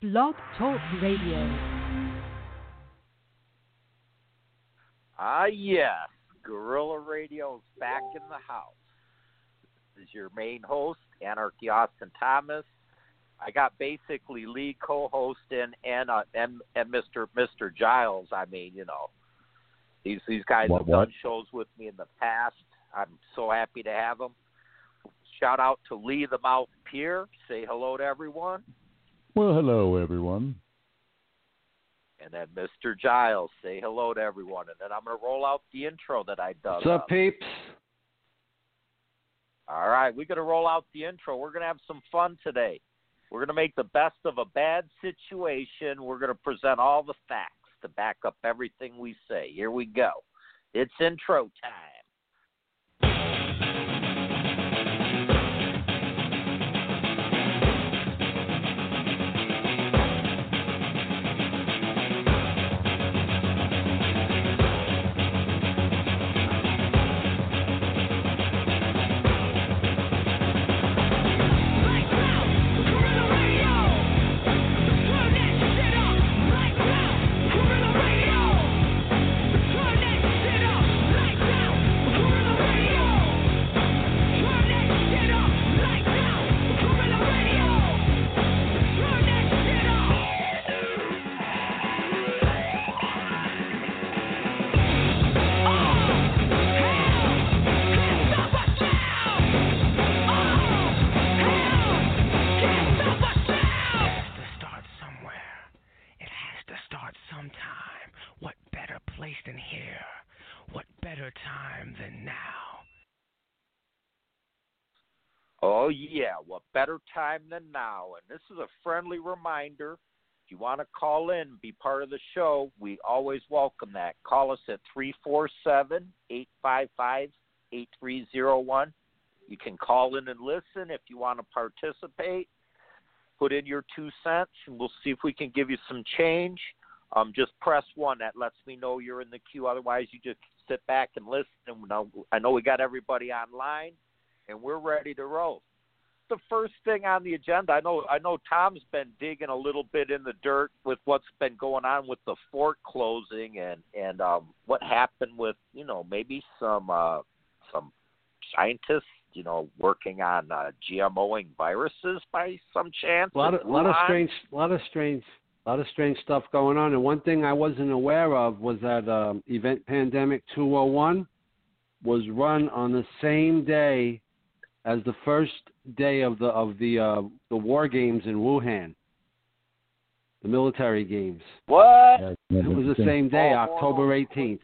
Blog Talk Radio. Yes, Guerrilla Radio's back in the house. This is your main host, Anarchy Austin Thomas. I got basically lead co-host and Mr. Giles. I mean, you know, these guys have done shows with me in the past. I'm so happy to have them. Shout out to Lee the Mouth Pierre. Say hello to everyone. Well, hello, everyone. And then Mr. Giles, say hello to everyone. And then I'm going to roll out the intro that I dug What's up, peeps? All right, we're going to roll out the intro. We're going to have some fun today. We're going to make the best of a bad situation. We're going to present all the facts to back up everything we say. Here we go. It's intro time. Oh, yeah, what better time than now? And this is a friendly reminder. If you want to call in and be part of the show, we always welcome that. Call us at 347-855-8301. You can call in and listen if you want to participate. Put in your 2 cents, and we'll see if we can give you some change. Just press 1. That lets me know you're in the queue. Otherwise, you just sit back and listen. And I know we got everybody online, and we're ready to roll. The first thing on the agenda, I know Tom's been digging a little bit in the dirt with what's been going on with the fort closing and what happened with, you know, maybe some scientists, you know, working on GMOing viruses by some chance. A lot of strange stuff going on. And one thing I wasn't aware of was that Event Pandemic 201 was run on the same day as the first day of the war games in Wuhan, the military games. What? It was the same day, October 18th.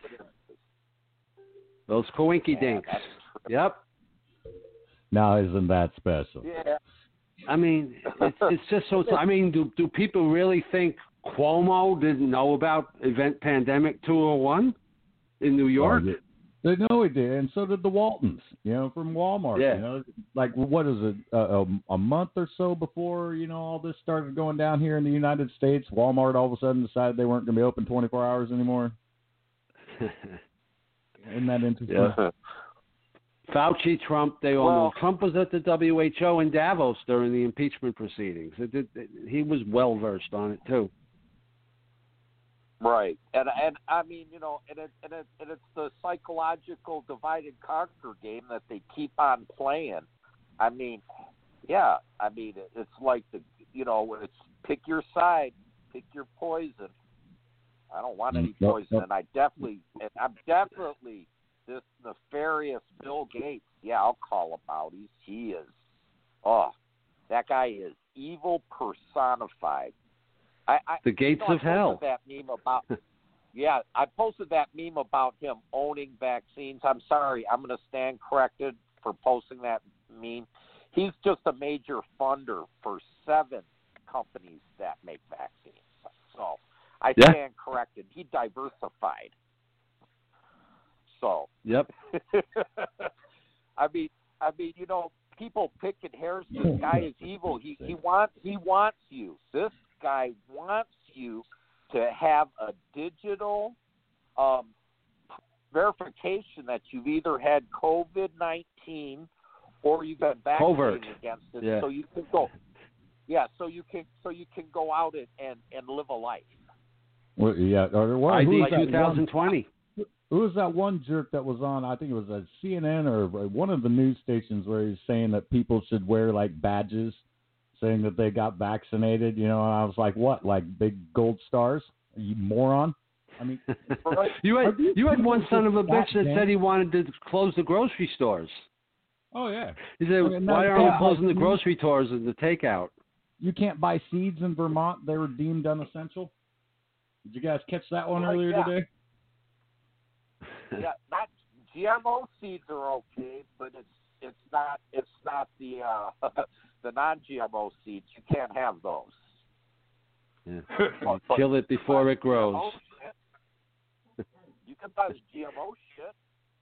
Those coinky dinks. Yep. Now, isn't that special? Yeah. I mean, it's just so. I mean, do people really think Cuomo didn't know about Event Pandemic 201 in New York? They know he did, and so did the Waltons, you know, from Walmart. Yeah. You know, like, what is it, a month or so before, you know, all this started going down here in the United States, Walmart all of a sudden decided they weren't going to be open 24 hours anymore. Isn't that interesting? Yeah. Fauci, Trump, they all know. Trump was at the WHO in Davos during the impeachment proceedings. He was well-versed on it, too. Right, and I mean, you know, and it's the psychological divide and conquer game that they keep on playing. I mean, yeah, I mean, it's like it's pick your side, pick your poison. I don't want any poison, and I'm definitely this nefarious Bill Gates. Yeah, I'll call him out. He is, that guy is evil personified. The gates of hell. That meme about, I posted that meme about him owning vaccines. I'm sorry, I'm going to stand corrected for posting that meme. He's just a major funder for 7 companies that make vaccines. So I stand corrected. He diversified. So yep. I mean, you know, people picking hairs. This guy is evil. He wants you. This guy wants you to have a digital verification that you've either had COVID-19 or you've been vaccinated against it, so you can go. Yeah, so you can go out and live a life. Well, yeah. ID 2020. Who was that one jerk that was on? I think it was a CNN or one of the news stations where he's saying that people should wear like badges, saying that they got vaccinated. You know, and I was like, what? Like big gold stars? Are you moron? I mean, you had one son of a bitch that said he wanted to close the grocery stores. Oh yeah. He said, why aren't we closing the grocery stores and the takeout? You can't buy seeds in Vermont. They were deemed unessential. Did you guys catch that one earlier today? Yeah, not GMO seeds are okay, but it's not the the non-GMO seeds. You can't have those. Yeah. Kill it before it grows. You can buy GMO shit.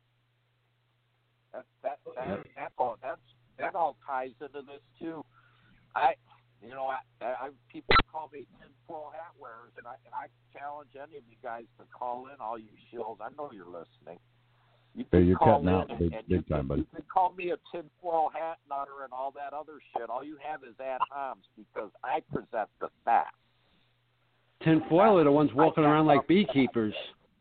That all ties into this too. I people call me tinfoil hat wearers, and I challenge any of you guys to call in, all you shills. I know you're listening. You're cutting out big time, buddy. You can call me a tinfoil hat nutter and all that other shit. All you have is ad homs because I present the facts. Tinfoil are the ones walking around like beekeepers.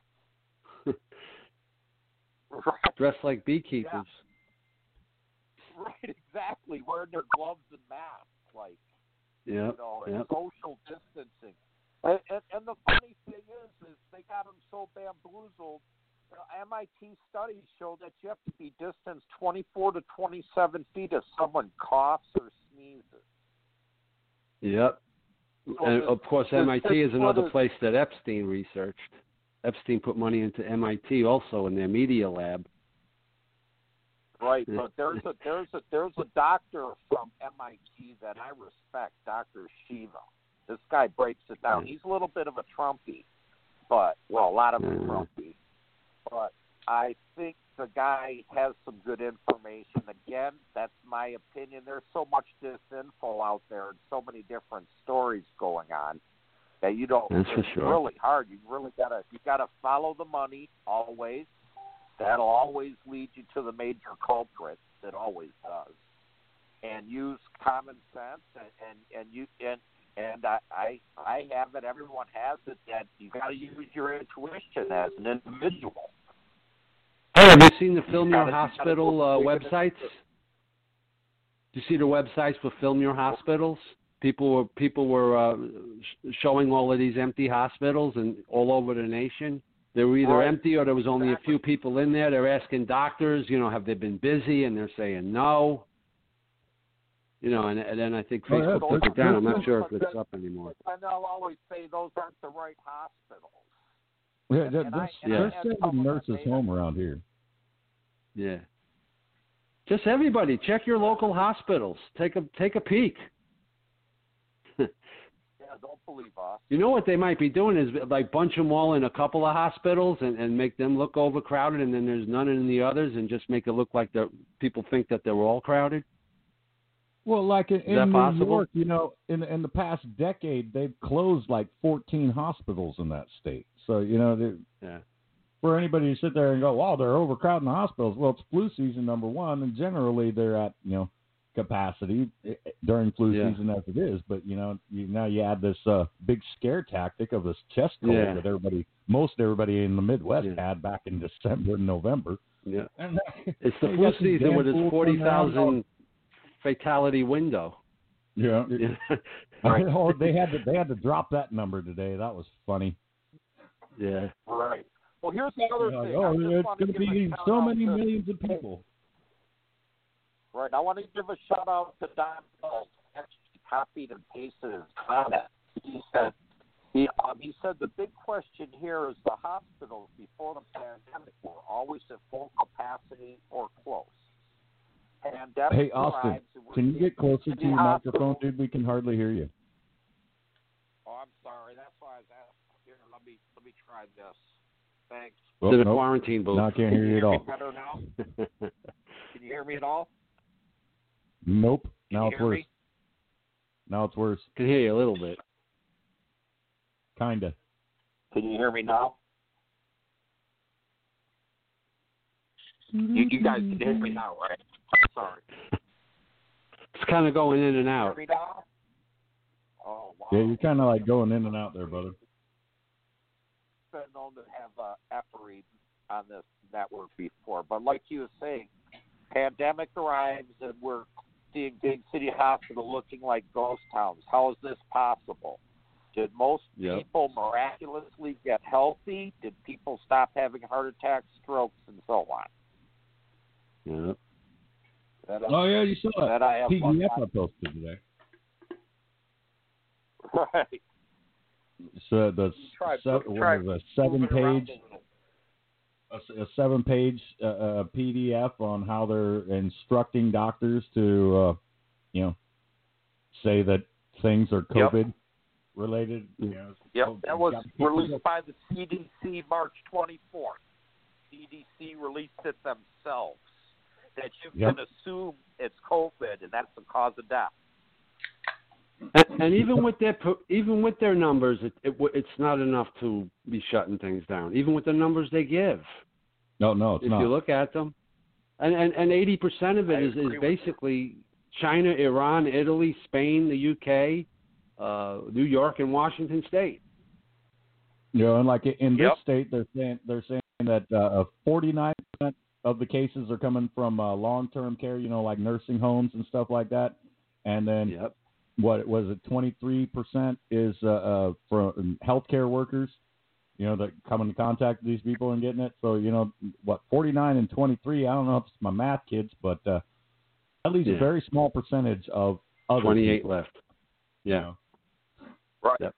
Right. Dressed like beekeepers. Yeah. Right, exactly. Wearing their gloves and masks, like, and social distancing. And the funny thing is they got them so bamboozled. MIT studies show that you have to be distanced 24 to 27 feet if someone coughs or sneezes. Yep. So and of course, MIT is another place that Epstein researched. Epstein put money into MIT also in their media lab. Right, but there's a doctor from MIT that I respect, Dr. Shiva. This guy breaks it down. He's a little bit of a Trumpy, but a lot of them Trumpy. But I think the guy has some good information. Again, that's my opinion. There's so much disinfo out there and so many different stories going on that you don't. That's for sure. Really hard. You gotta follow the money always. That'll always lead you to the major culprits. It always does. And use common sense, and I have it. Everyone has it. That you got to use your intuition as an individual. Hey, have you seen the Film Your Hospital websites? Do you see the websites for Film Your Hospitals? People were showing all of these empty hospitals and all over the nation. They were either empty or there was only a few people in there. They're asking doctors, have they been busy? And they're saying no. And then I think Facebook took it down. I'm not sure if it's up anymore. And they'll always say those aren't the right hospitals. They're sending nurses home around here. Yeah. Just everybody, check your local hospitals. Take a peek. Don't believe us. You know what they might be doing is like bunch them all in a couple of hospitals and make them look overcrowded, and then there's none in the others, and just make it look like people think that they're all crowded. Well, like in New possible? York, in the past decade, they've closed like 14 hospitals in that state. So, for anybody to sit there and go, wow, they're overcrowding the hospitals. Well, it's flu season, number one, and generally they're at, capacity during flu season as it is. But, now you add this big scare tactic of this chest cold that most everybody in the Midwest had back in December and November. Yeah. It's the flu season with its 40,000 fatality window. Yeah. Oh, they had to drop that number today. That was funny. Yeah. Right. Well, here's the other thing. It's going to be so many millions of people. Right. I want to give a shout out to Don Bell. Actually copied and pasted his comment. He said the big question here is the hospitals before the pandemic were always at full capacity or close. Hey, Austin, can you get closer to your microphone, dude? We can hardly hear you. Oh, I'm sorry. That's why I was asking. Here, let me try this. Thanks. To the quarantine booth. No, I can't hear you at all. Better now? Can you hear me at all? Nope. Now it's worse. Now it's worse. Can hear you a little bit. Kinda. Can you hear me now? You guys can hear me now, right? Sorry. It's kind of going in and out. Hear me now? Oh, wow. Yeah, you're kind of like going in and out there, brother. Been known to have effery on this network before, but like you were saying, pandemic arrives and we're seeing big city hospital looking like ghost towns. How is this possible? Did most people miraculously get healthy? Did people stop having heart attacks, strokes, and so on? Yeah. Oh yeah, you saw that. PDF I posted today. Right. So the a 7-page PDF on how they're instructing doctors to, say that things are COVID related. That was released by the CDC March 24th. CDC released it themselves. That you can assume it's COVID, and that's the cause of death. And even with their numbers, it's not enough to be shutting things down. Even with the numbers they give. No, it's not. If you look at them, and 80% of it is basically China, Iran, Italy, Spain, the UK, New York, and Washington State. And like in this state, they're saying that 49% of the cases are coming from long-term care, like nursing homes and stuff like that, and then what was it? 23% is from healthcare workers, that come in contact with these people and getting it. So 49 and 23. I don't know if it's my math kids, but at least a very small percentage of other 28 people. left. Yeah. Right. Yep.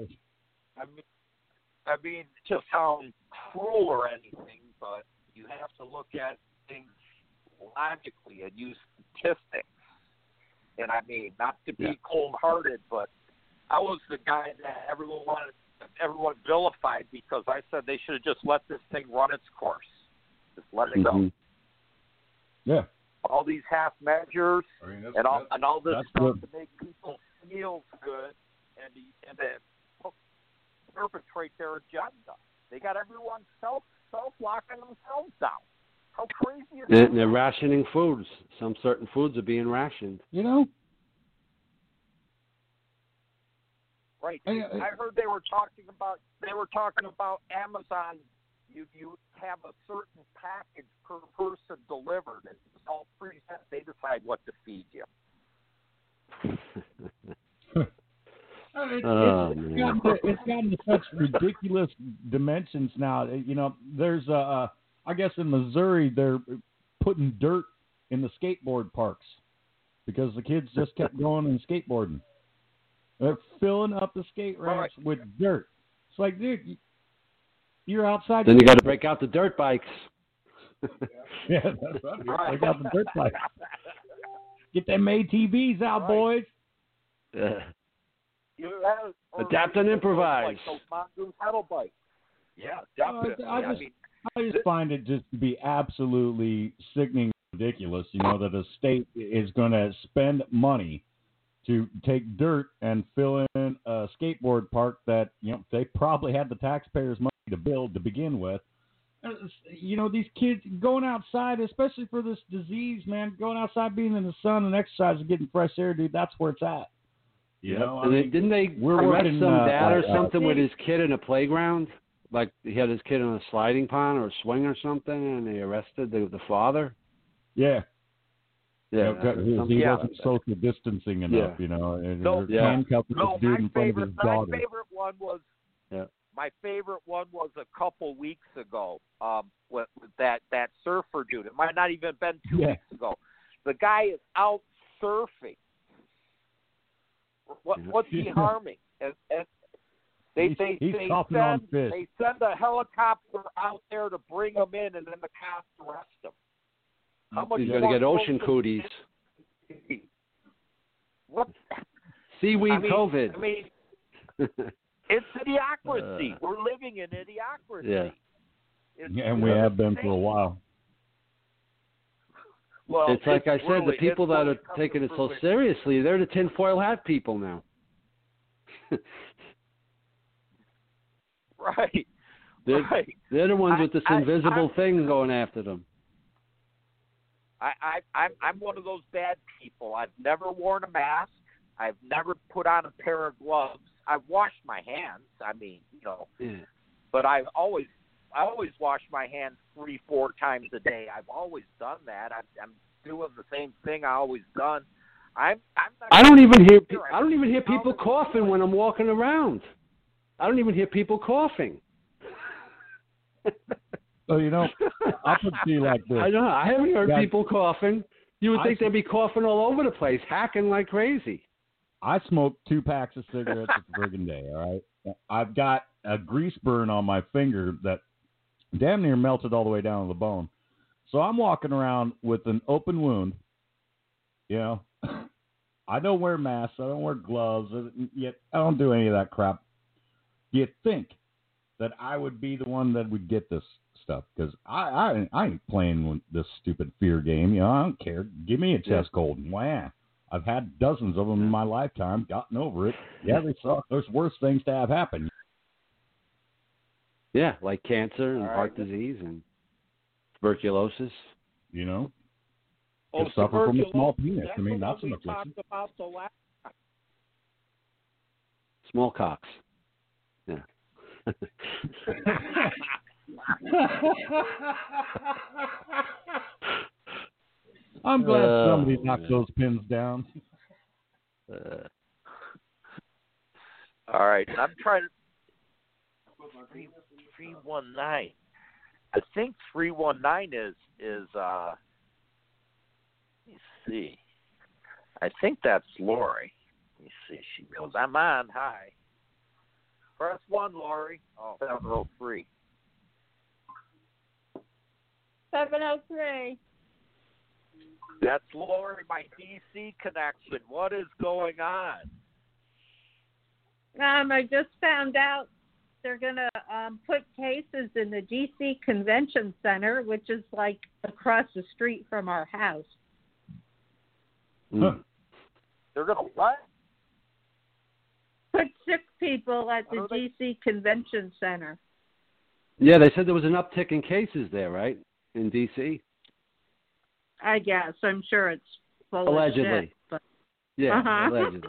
I mean, to sound cruel or anything, but you have to look at things logically and use statistics. And I mean, not to be cold-hearted, but I was the guy that everyone vilified because I said they should have just let this thing run its course. Just let it go. Yeah. All these half measures and all this stuff to make people feel good and then perpetrate their agenda. They got everyone self-locking themselves down. How crazy is that? They're rationing foods. Some certain foods are being rationed. Right. I heard they were talking about Amazon. You have a certain package per person delivered. It's all preset. They decide what to feed you. It's gotten to such ridiculous dimensions now. There's I guess in Missouri they're putting dirt in the skateboard parks because the kids just kept going and skateboarding. They're filling up the skate ramps with dirt. It's like, dude, you're outside. Then you got to break out the dirt bikes. Yeah, that's right. Break out the dirt bikes. Get them ATVs out, boys. Adapt and improvise. Like those mongoose pedal bikes. Yeah, definitely. I just find it just to be absolutely sickening, ridiculous. That a state is going to spend money to take dirt and fill in a skateboard park that they probably had the taxpayers' money to build to begin with. These kids going outside, especially for this disease, man, going outside, being in the sun and exercise and getting fresh air, dude, that's where it's at. Didn't they arrest some dad or something with his kid in a playground? Like he had his kid on a sliding pond or a swing or something, and they arrested the father? Yeah. Yeah. He wasn't social distancing enough, and handcuffing this dude in front of his daughter. My favorite one was a couple weeks ago with that surfer dude. It might not even have been 2 weeks ago. The guy is out surfing. What's he harming? They send a helicopter out there to bring him in, and then the cops arrest him. He's going to get ocean cooties. What? Seaweed COVID. I mean, it's idiocracy. We're living in idiocracy. Yeah. And we have been for a while. Well, it's like I said, the people that are taking it so seriously, they're the tinfoil hat people now. Right. They're the ones with this invisible thing going after them. I'm one of those bad people. I've never worn a mask. I've never put on a pair of gloves. I've washed my hands. I mean, but I always wash my hands 3-4 times a day. I've always done that. I'm doing the same thing I always done. I don't even hear people coughing when I'm walking around. I don't even hear people coughing. So, I'll put it to you like this. I know. I haven't heard people coughing. You would think they'd be coughing all over the place, hacking like crazy. I smoke 2 packs of cigarettes a friggin' day, all right? I've got a grease burn on my finger that damn near melted all the way down to the bone. So I'm walking around with an open wound, I don't wear masks. I don't wear gloves. Yet I don't do any of that crap. You think that I would be the one that would get this stuff? Because I ain't playing with this stupid fear game. I don't care. Give me a chest cold. Wham. I've had dozens of them in my lifetime. Gotten over it. Yeah, they suck. There's worse things to have happen. Yeah, like cancer and heart disease and tuberculosis. To suffer from a small penis. I mean, that's an affliction. Smallcocks. Yeah. I'm glad somebody knocked those pins down. All right, I'm trying to 319. I think 319 is let me see. I think that's Lori. Let me see. She goes, I'm on. Hi. Press 1, Lori. Oh, 703. 703. That's Lori, my DC connection. What is going on? I just found out they're going to put cases in the DC Convention Center, which is like across the street from our house. They're going to what? Put 6 people at the DC Convention Center. Yeah, they said there was an uptick in cases there, right? In DC? I guess. I'm sure it's full allegedly. of shit. But... Yeah, Allegedly.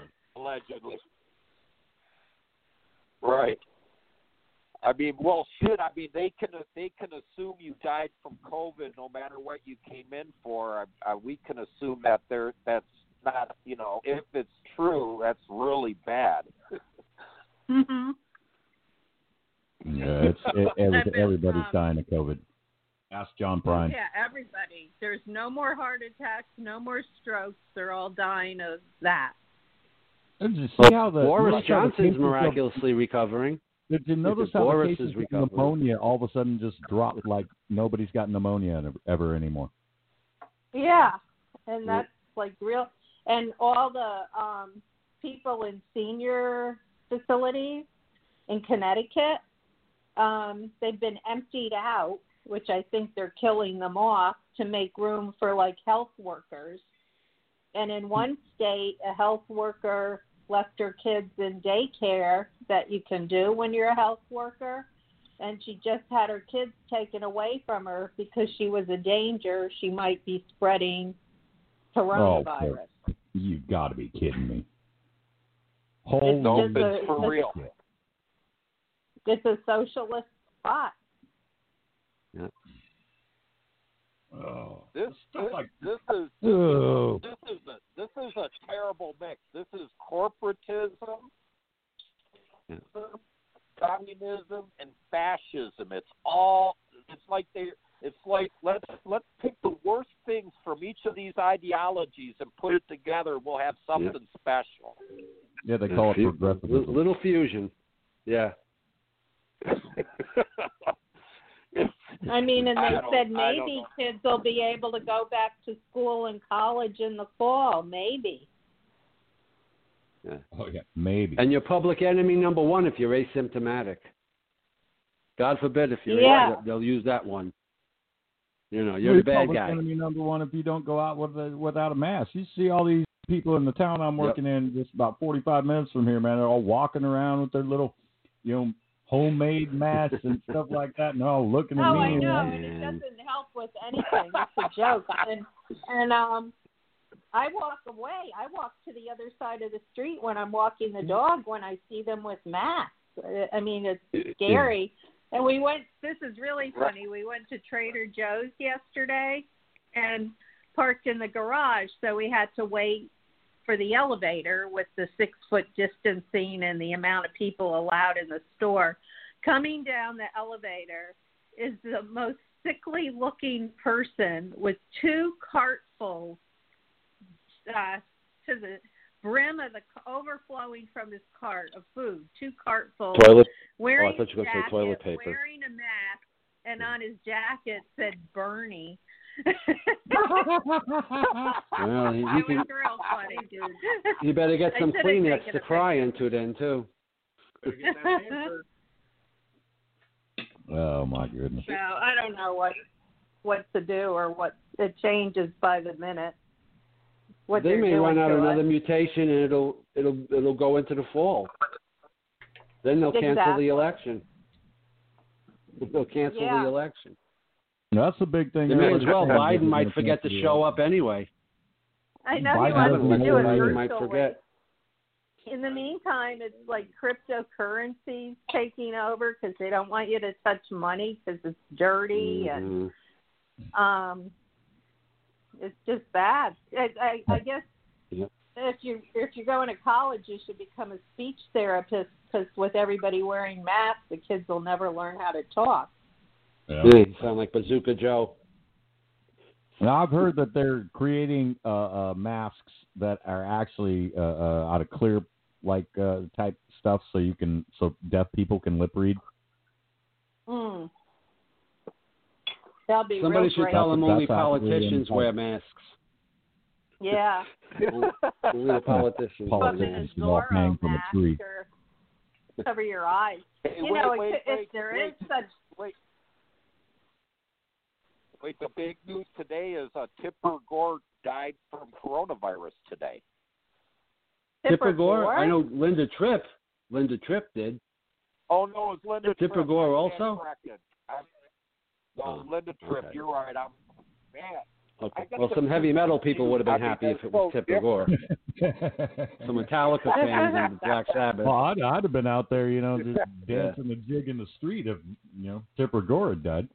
Right. I mean, well, shit. I mean, they can assume you died from COVID no matter what you came in for. We can assume that that's not, if it's true, that's really bad. Mm-hmm. Yeah, everybody's dying of COVID. Ask John Prine. Yeah, everybody. There's no more heart attacks, no more strokes. They're all dying of that. Boris Johnson's miraculously recovering. Did you notice how the cases of pneumonia all of a sudden just dropped like nobody's got pneumonia ever anymore? Yeah, and that's like real. And all the people in senior facilities in Connecticut, they've been emptied out, which I think they're killing them off to make room for like health workers. And in one state, a health worker left her kids in daycare that you can do when you're a health worker. And she just had her kids taken away from her because she was a danger. She might be spreading coronavirus. Oh, you've got to be kidding me. It's for real. It's a socialist spot. Yeah. Oh, this is a terrible mix. This is corporatism, communism, and fascism. It's like let's pick the worst things from each of these ideologies and put it together. We'll have something special. Yeah, they call it progressivism. Little fusion. Yeah. I mean, and they said maybe kids will be able to go back to school and college in the fall, maybe. Yeah. Oh, yeah, maybe. And you're public enemy number 1 if you're asymptomatic. God forbid if you're they'll use that one. You're the bad guy. Public enemy number 1 if you don't go out without a mask. You see all these people in the town I'm working in, just about 45 minutes from here, man. They're all walking around with their little, homemade masks and stuff like that, and all looking at me. Oh, I know, and it doesn't help with anything. It's a joke. And I walk away. I walk to the other side of the street when I'm walking the dog when I see them with masks. I mean, it's scary. And we went, this is really funny, we went to Trader Joe's yesterday and parked in the garage, so we had to wait for the elevator with the 6-foot distancing and the amount of people allowed in the store. Coming down the elevator is the most sickly looking person with 2 cartfuls to the brim of the overflowing from his cart of food, 2 cartfuls, wearing I thought you were going to say toilet paper. Wearing a mask, and on his jacket said Bernie. Well, it was real funny, dude. You better get some Kleenex to cry into then, too. Oh, my goodness. So I don't know what to do or what it changes by the minute. What they may run out another us. mutation and it'll go into the fall. Then they'll cancel the election. They'll cancel the election. That's the big thing. They may as well. Biden might forget to show up anyway. I know he wants to do it virtually. Might forget. In the meantime, it's like cryptocurrencies taking over because they don't want you to touch money because it's dirty and it's just bad. I guess if you're going to college, you should become a speech therapist because with everybody wearing masks, the kids will never learn how to talk. Yeah. You sound like Bazooka Joe. Now, I've heard that they're creating masks that are actually out of clear type stuff, so deaf people can lip read. That'll be Somebody should great. tell them only politicians wear masks. Yeah. Only the politicians. Politicians walk hang from a tree. Cover your eyes. If there is such. Wait, the big news today is Tipper Gore died from coronavirus today. Tipper Gore? I know Linda Tripp. Linda Tripp did. Oh, no, it was Linda Tripp. Tipper Gore also? Linda Tripp, okay. You're right. Okay. Well, some heavy metal people would have been happy if it was Tipper Gore. Some Metallica fans and Black Sabbath. Well, I'd have been out there, just dancing the jig in the street if, Tipper Gore had died.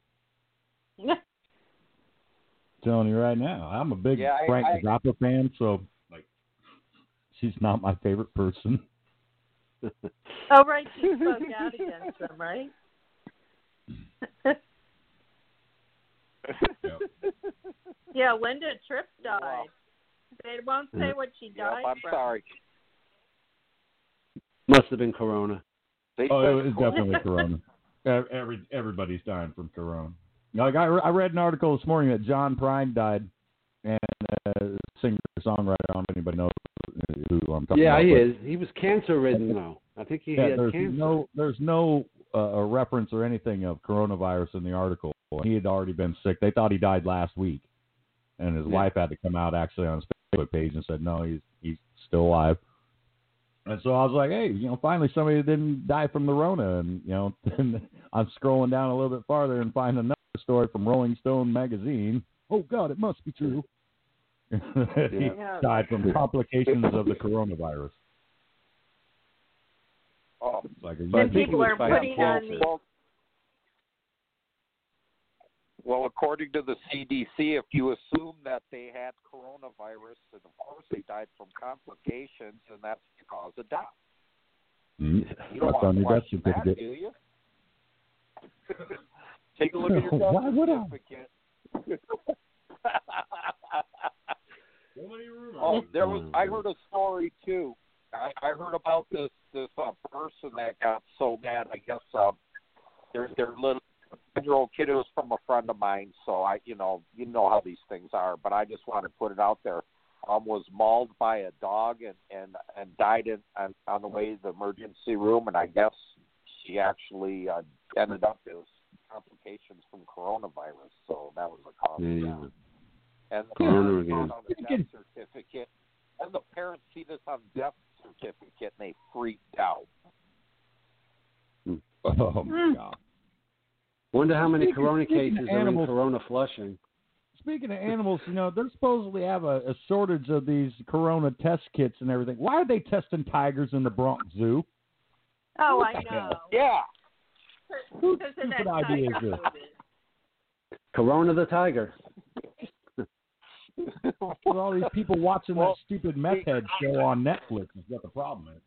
Telling you right now, I'm a big Frank Zappa fan, so she's not my favorite person. Oh, right, she spoke out against them, right? Yep. Yeah, Linda Tripp died. They won't say what she died I'm from. sorry. Must have been Corona. It was definitely Corona. Everybody's dying from Corona. I read an article this morning that John Prine died, and singer-songwriter. I don't know if anybody knows who I'm talking about. Yeah, he is. He was cancer-ridden, though. I think he had cancer. There's no reference or anything of coronavirus in the article. He had already been sick. They thought he died last week, and his wife had to come out actually on his Facebook page and said, no, he's still alive. And so I was like, hey, finally somebody didn't die from the Rona. And, and I'm scrolling down a little bit farther and find another story from Rolling Stone magazine. Oh, God, it must be true. He died from complications of the coronavirus. Oh, and people are putting on the... Well, according to the CDC, if you assume that they had coronavirus, and of course they died from complications, and that's the cause of death. You don't want to question that, do you? Take a look at your death certificate. I heard a story too. I heard about this person that got so mad. I guess their little 10-year-old kid was from a friend of mine, so you know how these things are. But I just want to put it out there. Was mauled by a dog and died on the way to the emergency room, and I guess she actually ended up with complications from coronavirus. So that was the cause of death. And the parents found on the death certificate, and the parents see this on the death certificate, and they freaked out. Oh my God! Wonder how many corona cases are in Corona Flushing. speaking of animals, they supposedly have a shortage of these corona test kits and everything. Why are they testing tigers in the Bronx Zoo? Oh, I know. Yeah. Whose Because of stupid that idea is tiger this? movie. Corona the tiger. With all these people watching that stupid meth head show on Netflix is what the problem is.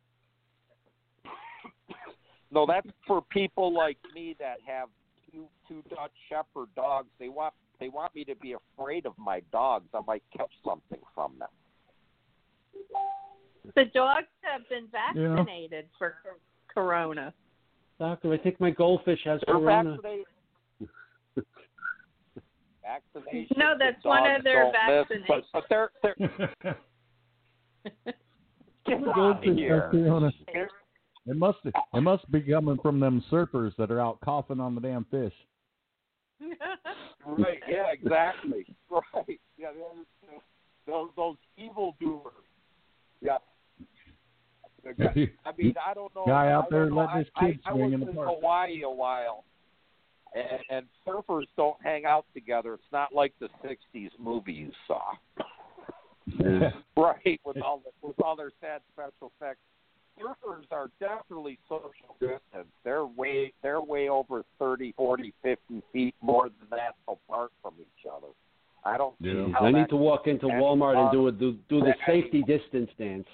No, that's for people like me that have two Dutch Shepherd dogs. They want me to be afraid of my dogs. I might catch something from them. The dogs have been vaccinated for corona. Doctor, I think my goldfish has They're corona. Vaccination. No, that's one of their vaccinations. But they're get out of Goldfish here. has corona. It must be coming from them surfers that are out coughing on the damn fish. Right, yeah, exactly. Right. Yeah, those evil doers. Yeah. I mean, I don't know. Guy out there letting his kids swing in the park. park. I was in Hawaii a while, and surfers don't hang out together. It's not like the '60s movie you saw. Yeah. Right, with all their sad special effects. Surfers are definitely social distance. They're way over 30, 40, 50 feet more than that apart from each other. I don't see how I need to walk into Walmart and do the safety distance dance.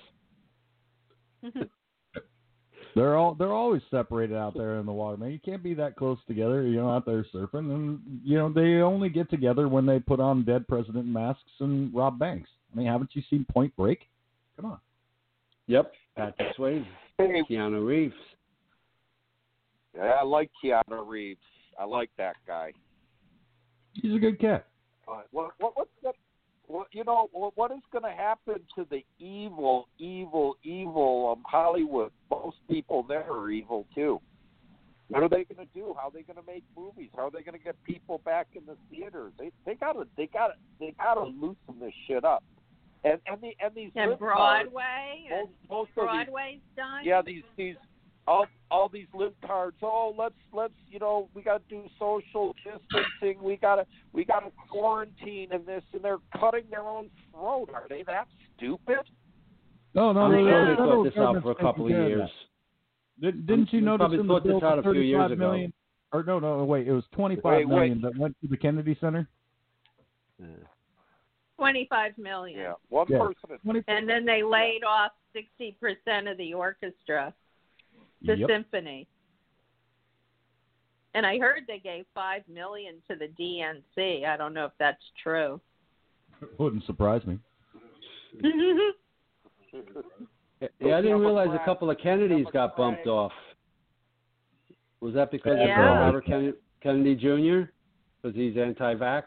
They're always separated out there in the water, man. You can't be that close together, out there surfing. And, they only get together when they put on dead president masks and rob banks. I mean, haven't you seen Point Break? Come on. Yep. Patrick Swayze. Keanu Reeves. Yeah, I like Keanu Reeves. I like that guy. He's a good cat. What is going to happen to the evil Hollywood? Most people there are evil too. What are they going to do? How are they going to make movies? How are they going to get people back in the theaters? They got to loosen this shit up. And these Broadway cards, most Broadway's done. Yeah, these all these libtards. Oh, let's we got to do social distancing. We got to quarantine and this, and they're cutting their own throat. Are they that stupid? No. They thought this out for a couple of years. Didn't you notice in the bill out a few years ago? Or no, wait, it was $25 million that went to the Kennedy Center. Yeah. $25 million. Yeah, one person. And then they laid off 60% of the orchestra, the symphony. And I heard they gave $5 million to the DNC. I don't know if that's true. Wouldn't surprise me. Yeah, I didn't realize a couple of Kennedys got bumped off. Was that because of Robert Kennedy Jr.? Because he's anti-vax?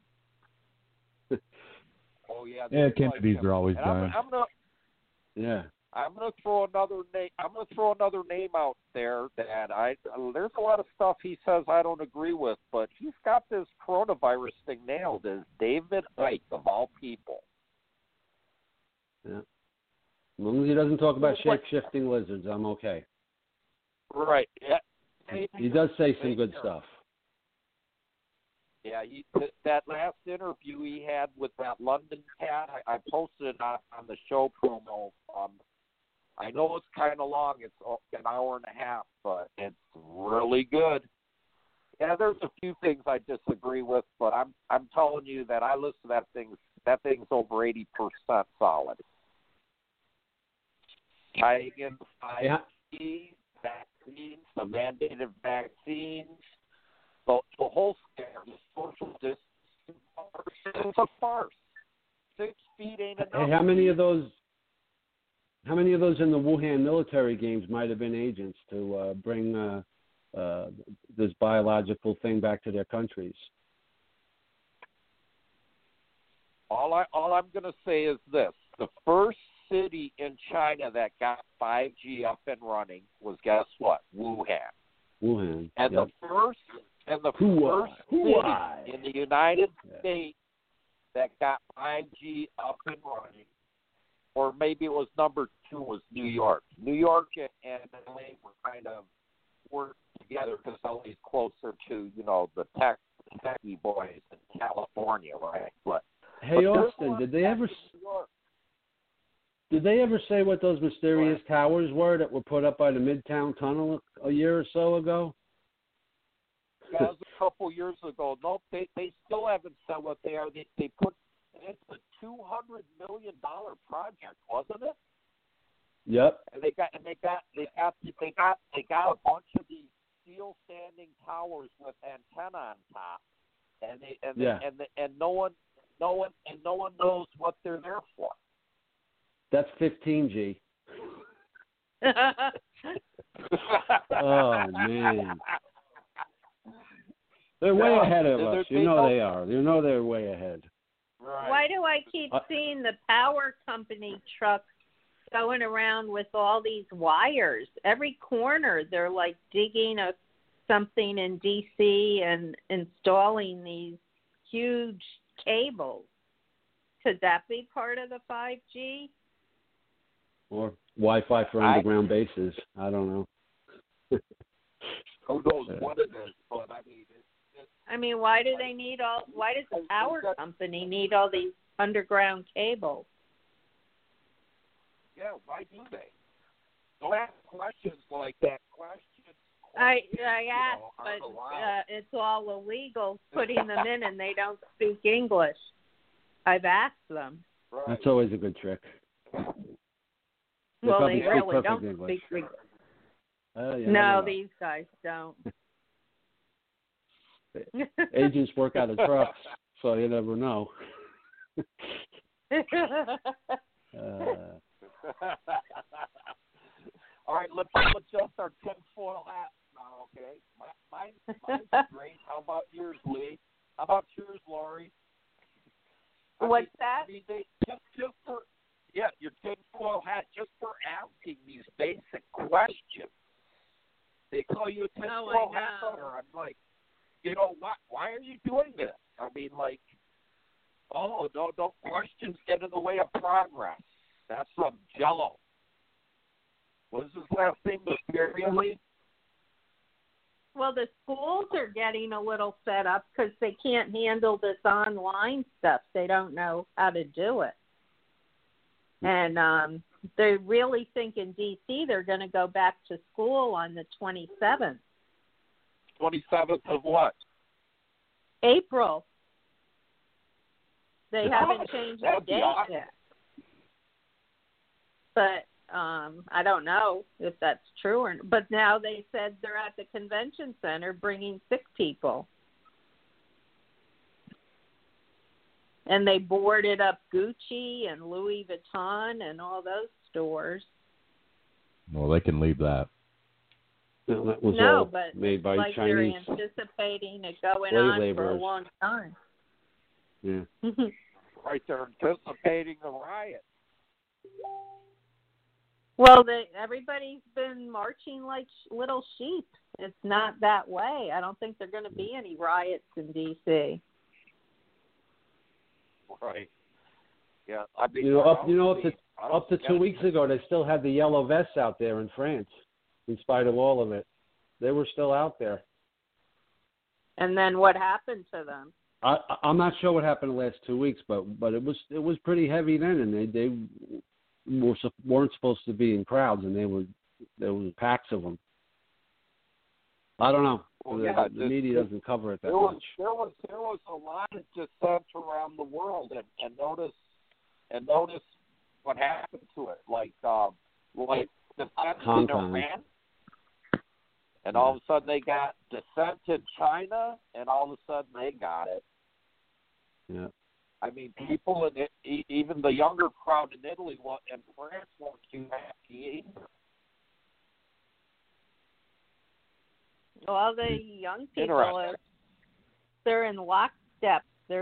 Oh yeah. Yeah, Kennedys are always dying. I'm gonna throw another name. I'm gonna throw another name out there that there's a lot of stuff he says I don't agree with, but he's got this coronavirus thing nailed. Is David Icke of all people? Yeah. As long as he doesn't talk about shape-shifting lizards, I'm okay. Right. Yeah. He does say some good stuff. Yeah, that last interview he had with that London cat, I posted it on the show promo. I know it's kind of long; it's an hour and a half, but it's really good. Yeah, there's a few things I disagree with, but I'm telling you that I listen to that thing. That thing's over 80% solid. Tying in the 5G vaccines, the mandated vaccines. The whole scare, the social distancing, it's a farce. 6 feet ain't enough. Hey, how many of those in the Wuhan military games might have been agents to bring this biological thing back to their countries? All I'm going to say is this: the first city in China that got 5G up and running was, guess what? Wuhan. And the first city in the United States that got 5G up and running, or maybe it was number 2, was New York. New York and LA were kind of worked together because LA is closer to, the tech the Becky Boys in California, right? But Austin, did they ever say what those mysterious towers were that were put up by the Midtown Tunnel a year or so ago? That was a couple years ago. No, they still haven't said what they are. They put it's a $200 million project, wasn't it? Yep. And they got a bunch of these steel standing towers with antenna on top, and no one knows what they're there for. That's 15G. Oh man, they're way ahead of us. You know they are. You know they're way ahead. Right. Why do I keep seeing the power company trucks going around with all these wires? Every corner, they're like digging something in DC and installing these huge cables. Could that be part of the 5G? Or Wi-Fi for underground bases. I don't know. Who knows what it is? But I mean, why do they need all? Why does the power company need all these underground cables? Yeah, why do they? Don't ask questions like that. I asked, but it's all illegal putting them in, and they don't speak English. I've asked them. Right. That's always a good trick. Well, they really don't English. speak English. Yeah, no, these guys don't. Agents work out of trucks, so you never know. All right, let's adjust our tinfoil hats now, okay? Mine's great. How about yours, Lee? How about yours, Lori? What's that? I mean, just for your tinfoil hat, just for asking these basic questions. They call you a tinfoil hat owner. I'm like, why are you doing this? I mean, like, no questions get in the way of progress. That's some Jello. What is this last thing, Lee? Well, the schools are getting a little fed up because they can't handle this online stuff. They don't know how to do it. And they really think in D.C. they're going to go back to school on the 27th. 27th of what? April. They haven't changed the date yet. But I don't know if that's true or not. But now they said they're at the convention center bringing sick people. And they boarded up Gucci and Louis Vuitton and all those stores. Well, they can leave that. No, that was all made by like Chinese. They're anticipating it going on laborers. for a long time. Yeah. Right, they're anticipating a riot. Well, everybody's been marching like little sheep. It's not that way. I don't think there are going to be any riots in D.C. Right. Yeah. I mean, up to 2 weeks ago, they still had the yellow vests out there in France. In spite of all of it, they were still out there. And then what happened to them? I'm not sure what happened the last 2 weeks, but it was pretty heavy then, and they weren't supposed to be in crowds, and there was packs of them. I don't know. Well, the media doesn't cover it that much. There was a lot of dissent around the world, and notice what happened to it, like dissent in Iran, and all of a sudden they got dissent in China, and all of a sudden they got it. Yeah. I mean, people in it, even the younger crowd in Italy and France weren't too happy either. Well, the young people they're in lockstep.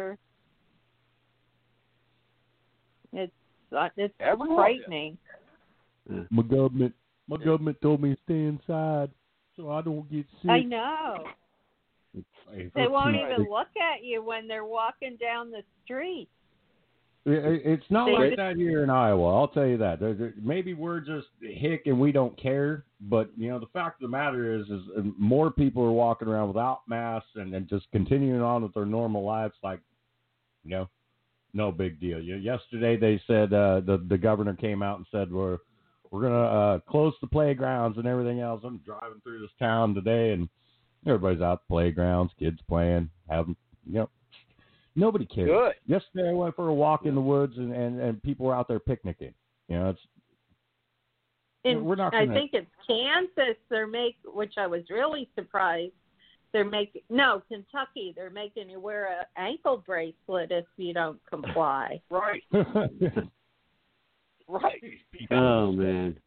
It's frightening. Yeah. My government told me to stay inside so I don't get sick. I know. They won't even look at you when they're walking down the street. It's not like that here in Iowa. I'll tell you that. Maybe we're just hick and we don't care, but the fact of the matter is more people are walking around without masks and just continuing on with their normal lives, like no big deal. Yesterday they said the governor came out and said we're gonna close the playgrounds and everything else. I'm driving through this town today and everybody's out at playgrounds, kids playing, having nobody cares. Good. Yesterday I went for a walk in the woods and people were out there picnicking. We're not. I think it's Kansas. Which I was really surprised. Kentucky. They're making you wear an ankle bracelet if you don't comply. Right. Right. Oh man.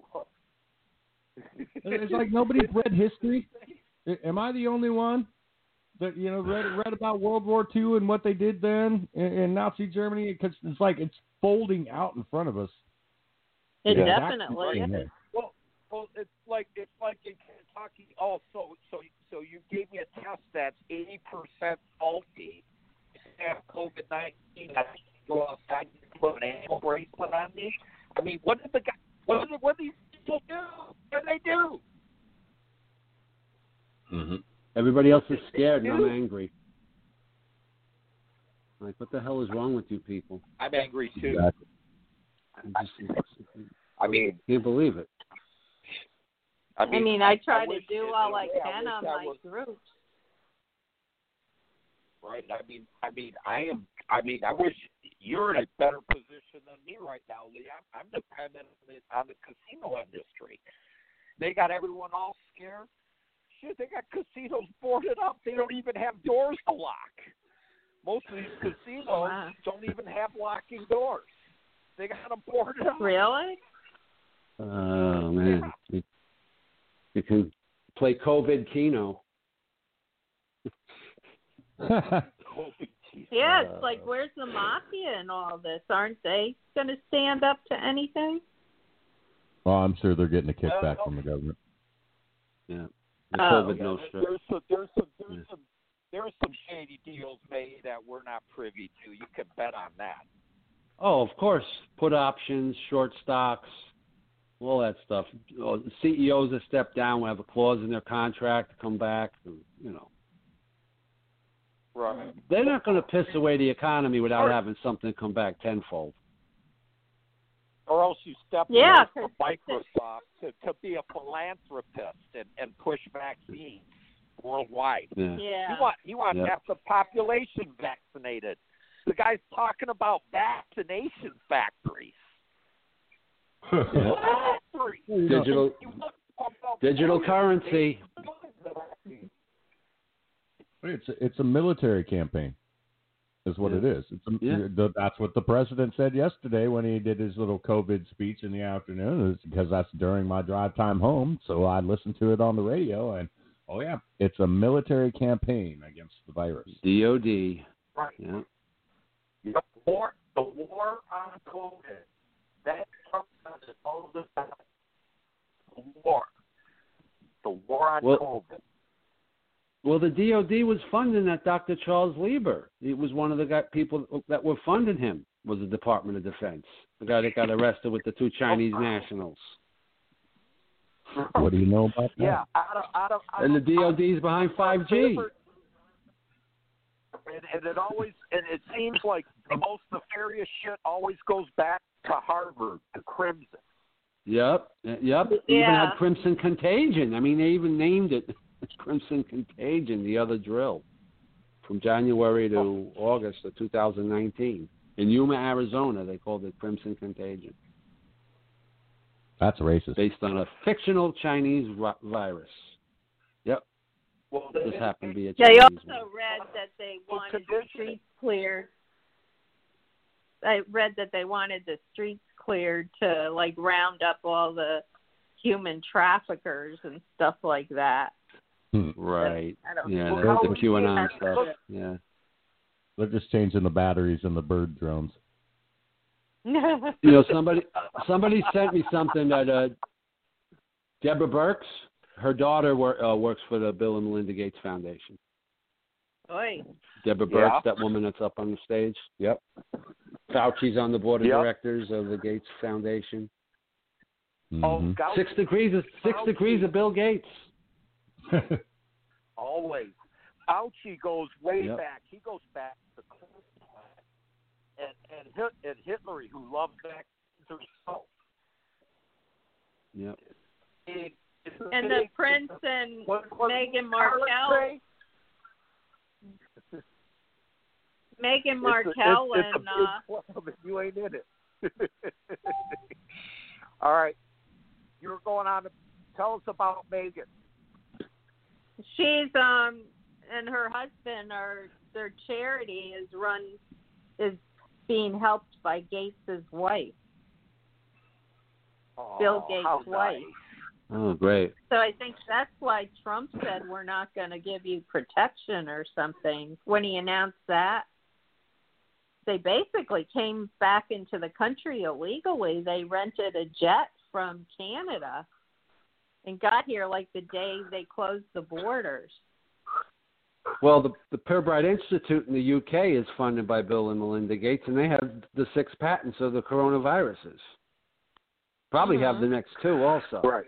It's like nobody's read history. Am I the only one that read about World War II and what they did then in Nazi Germany? Because it's like it's folding out in front of us. It definitely is. Well, it's like in Kentucky. Oh, so you gave me a test that's 80% faulty. You have COVID-19. I go outside and put an ankle bracelet on me. I mean, what did these people do? What did they do? Mm-hmm. Everybody else is scared, and I'm angry. Like, what the hell is wrong with you people? I'm angry too. Exactly. I can't believe it. I try to do all I can on my groups. Right. I wish you're in a better position than me right now, Lee. I'm dependent on the casino industry. They got everyone all scared. Shit, they got casinos boarded up. They don't even have doors to lock. Most of these casinos don't even have locking doors. They got them boarded up. Really? Oh, man. Yeah. You can play COVID Keno. Yeah, it's like, where's the mafia in all this? Aren't they going to stand up to anything? Well, I'm sure they're getting a kickback from the government. Yeah. The COVID no strip. There's some shady deals made that we're not privy to. You can bet on that. Oh, of course. Put options, short stocks, all that stuff. The CEOs that step down will have a clause in their contract to come back. Right. They're not going to piss away the economy without having something come back tenfold. Or else you step away from Microsoft to be a philanthropist and push vaccines worldwide. Yeah. You want half the population vaccinated. The guy's talking about vaccination factories. Digital currency. It's a military campaign, is what it is. That's what the president said yesterday when he did his little COVID speech in the afternoon, because that's during my drive time home. So I listened to it on the radio, and it's a military campaign against the virus. DOD. Right. Yeah. The war on COVID. That Trump does all the time. The war on COVID. Well, the DOD was funding that Dr. Charles Lieber. It was one of the people that were funding him, was the Department of Defense. The guy that got arrested with the 2 Chinese nationals. What do you know about that? Yeah, and the DOD's behind 5G. And it seems like the most nefarious shit always goes back to Harvard, to Crimson. Yep. Yeah. Even had Crimson Contagion. I mean, they even named it Crimson Contagion, the other drill, from January to August of 2019. In Yuma, Arizona, they called it Crimson Contagion. That's racist. Based on a fictional Chinese virus. Yep. Well, this happened to be a They Chinese also one. read that they wanted the streets cleared. I read that they wanted the streets cleared to, like, round up all the human traffickers and stuff like that. Right. Yeah, know. that's the QAnon stuff. Yeah. They're just changing the batteries in the bird drones. Somebody sent me something that Deborah Birx, her daughter works for the Bill and Melinda Gates Foundation. Oy. Deborah Birx, that woman that's up on the stage. Yep. Fauci's on the board of directors of the Gates Foundation. Mm-hmm. 6 degrees of Bill Gates. Always. Fauci goes way back. He goes back to Clinton and Hitler, who loved vaccines himself. Yep. And the Prince and Meghan Markle. Meghan Markle and you ain't in it. All right, you're going on to tell us about Meghan. She's and her husband their charity is being helped by Gates's wife, Bill Gates' wife. Nice. Oh, great. So I think that's why Trump said we're not going to give you protection or something. When he announced that, they basically came back into the country illegally. They rented a jet from Canada and got here like the day they closed the borders. Well, the Pirbright Institute in the UK is funded by Bill and Melinda Gates, and they have the 6 patents of the coronaviruses. Probably have the next 2 also. Right.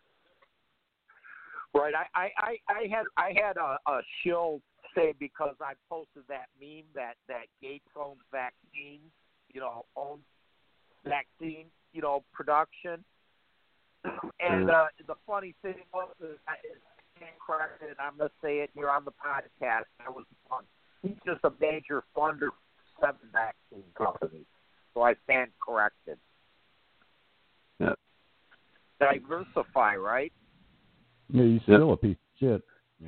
Right. I had a shill say, because I posted that meme that Gates owns vaccines, owns vaccine, production. And the funny thing was, I stand corrected, I'm going to say it here on the podcast. That was fun. He's just a major funder for 7 vaccine companies. So I stand corrected. Yep. Diversify, right? Yeah, he's still a piece of shit. Yeah.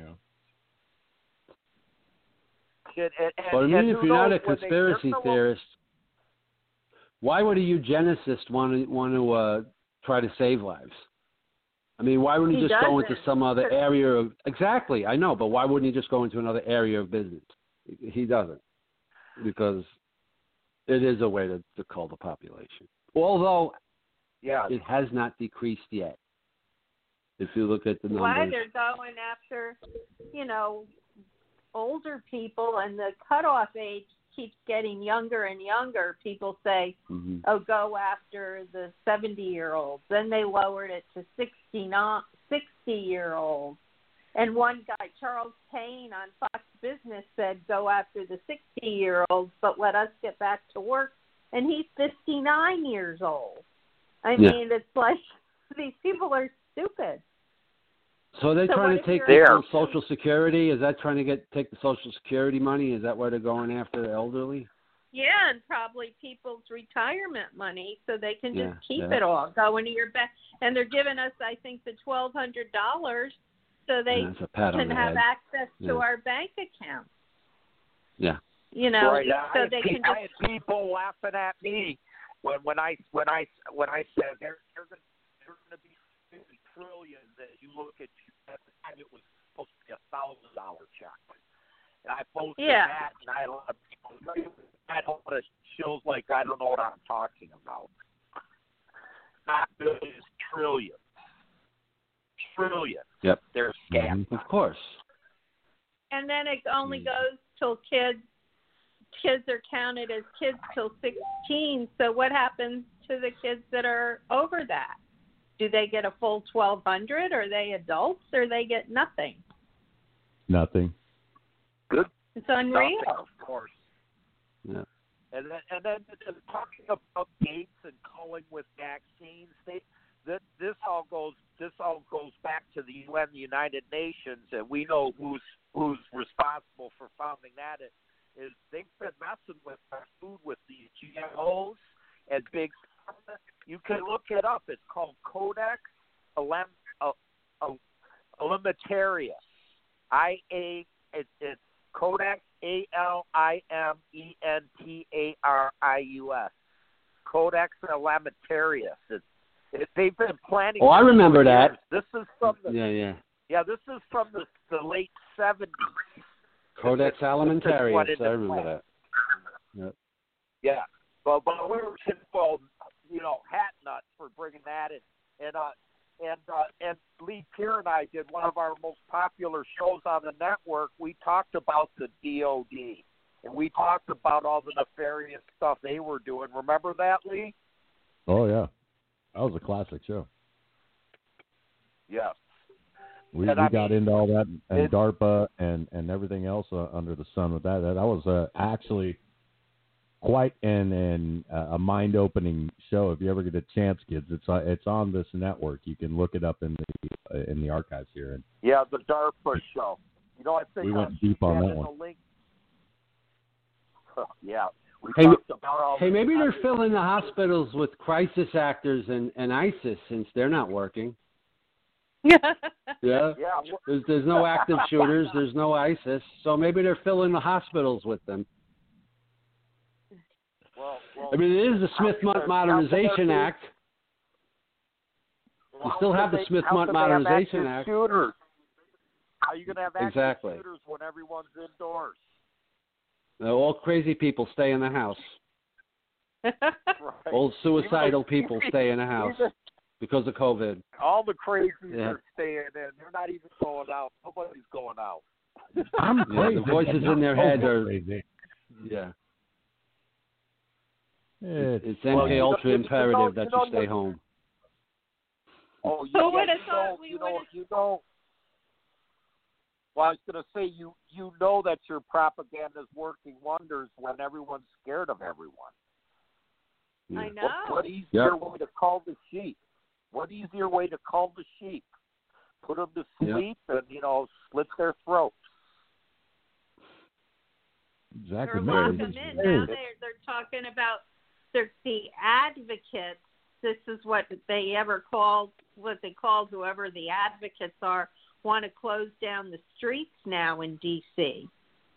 But I mean, if you're not a conspiracy theorist, why would a eugenicist want to try to save lives? I mean, why wouldn't he just go into some other area of... Exactly, I know, but why wouldn't he just go into another area of business? He doesn't, because it is a way to cull the population. Although, it has not decreased yet. If you look at the numbers. Why they're going after, older people, and the cutoff age keeps getting younger and younger. People say, go after the 70-year-olds. Then they lowered it to 60-year-olds. And one guy, Charles Payne on Fox Business, said, go after the 60-year-olds, but let us get back to work. And he's 59 years old. I mean, it's like these people are stupid. So are they trying to take their Social Security? Is that trying to take the Social Security money? Is that why they're going after the elderly? Yeah, and probably people's retirement money, so they can just keep it all, go into your bank. And they're giving us, I think, the $1,200 so they can have access to our bank account. Yeah. Right. So they can I had people laughing at me when I said they're going to be trillions that you look at the time it was supposed to be $1,000 check. And I posted that, and I had a lot of people. I had a lot of shows like I don't know what I'm talking about. Not billions, trillions. Trillions. Yep. They're scams. Of course. And then it only goes till kids are counted as kids till 16. So what happens to the kids that are over that? Do they get a full 1,200? Are they adults, or they get nothing? Nothing. Good. It's unreal. Nothing, of course. Yeah. And then talking about Gates and culling with vaccines, this all goes back to the UN, the United Nations, and we know who's responsible for founding that. Is they've been messing with our food with these GMOs and big. You can look it up. It's called Codex Alimentarius. It's Codex Alimentarius. Codex Alimentarius. They've been planning. Oh, I remember that. Years. This is from the This is from the late 70s. Codex Alimentarius. I remember that. Yep. Yeah, but we were hat nuts for bringing that in, and Lee Peer and I did one of our most popular shows on the network. We talked about the DOD and we talked about all the nefarious stuff they were doing. Remember that, Lee? Oh yeah, that was a classic show. Yes. We got into all that and DARPA and everything else under the sun with that. That was actually quite a mind-opening show. If you ever get a chance, kids, it's on this network. You can look it up in the archives here. And yeah, the DARPA show. You know, I think we went deep on that one. Link. Yeah. Talked about all hey, this. maybe they're filling the hospitals with crisis actors and ISIS since they're not working. Yeah. There's no active shooters. There's no ISIS. So maybe they're filling the hospitals with them. Well, I mean, it is the Smith-Mundt Modernization Act. You still have the Smith-Mundt Modernization Act. Shooters? How are you going to have active shooters when everyone's indoors? All crazy people stay in the house. Right. All suicidal people stay in the house because of COVID. All the crazies are staying in. They're not even going out. Nobody's going out. I'm crazy. The voices in their head are crazy. Yeah. It's MK Ultra imperative that you stay home. Oh, you Who would have thought Well, I was going to say, you know that your propaganda is working wonders when everyone's scared of everyone. I know. What easier way to call the sheep? What easier way to call the sheep? Put them to sleep and, slit their throats. Exactly. Or lock them in. Now they're talking about the advocates. This is what they called whoever the advocates are, want to close down the streets now in D.C.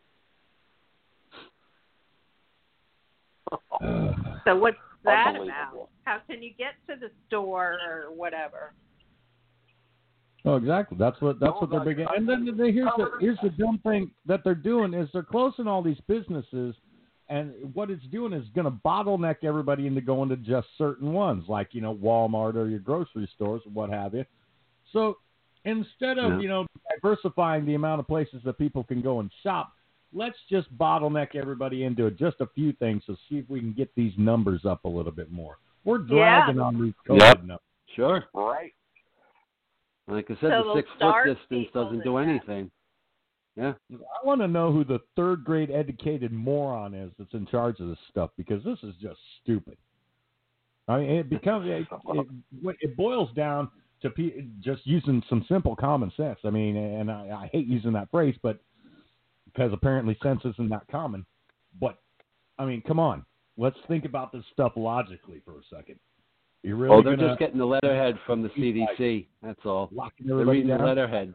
So what's that about? How can you get to the store or whatever? Oh, exactly. That's what they're big. And then here's the dumb thing that they're doing is they're closing all these businesses, and what it's doing is going to bottleneck everybody into going to just certain ones, like Walmart or your grocery stores or what have you. So instead of diversifying the amount of places that people can go and shop, let's just bottleneck everybody into just a few things to see if we can get these numbers up a little bit more. We're dragging on these COVID numbers. Sure. Right. Like I said, the 6-foot distance doesn't do anything. Yeah. I want to know who the third-grade educated moron is that's in charge of this stuff, because this is just stupid. I mean, it boils down to just using some simple common sense. I mean, and I hate using that phrase, but because apparently sense isn't that common. But, I mean, come on. Let's think about this stuff logically for a second. You're really they're just getting the letterhead from the CDC. That's all. They're reading the letterhead.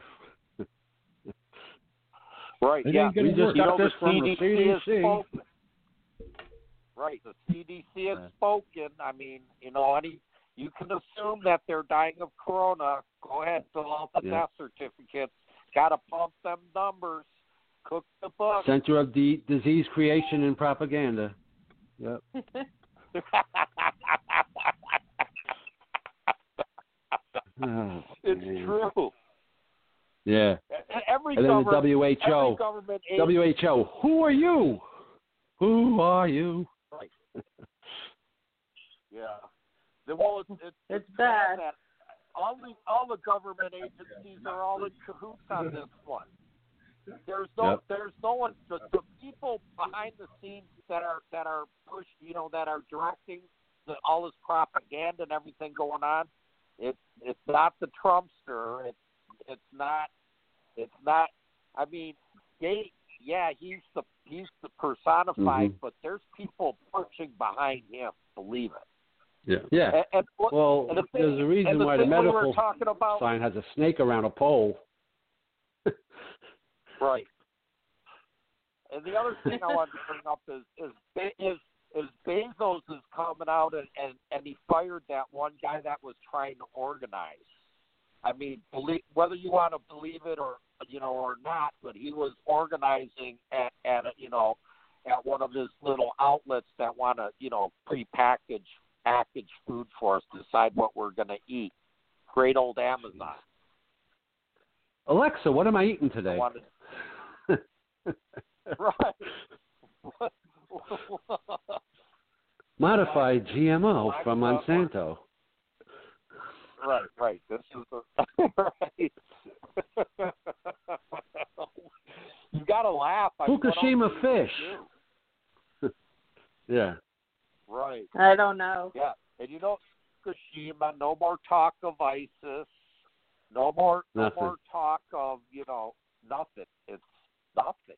Right, yeah. We just got this from the CDC. Right, the CDC has spoken. I mean, you can assume that they're dying of corona. Go ahead, fill out the death certificates. Got to pump them numbers. Cook the book. Center of Disease Creation and Propaganda. Yep. It's true. Yeah. Every and then government, the WHO. WHO. Who are you? Who are you? Right. Yeah. Well, it's bad. That all the government agencies are all in cahoots on this one. There's no one. The people behind the scenes that are pushed, that are directing all this propaganda and everything going on. It's not the Trumpster. It's not. I mean, he's the personified, but there's people pushing behind him. Believe it. Yeah. And there's a reason why the medical sign has a snake around a pole. Right. And the other thing I wanted to bring up is Bezos is coming out and he fired that one guy that was trying to organize. I mean, whether you want to believe it or not, but he was organizing at one of his little outlets that want to package food for us, decide what we're going to eat. Great old Amazon. Alexa, what am I eating today? Right. Modified GMO from Monsanto. Right. This is right. You gotta laugh. Fukushima fish. Yeah. Right. I don't know. Yeah, and Fukushima. No more talk of ISIS. No more talk of nothing. It's nothing.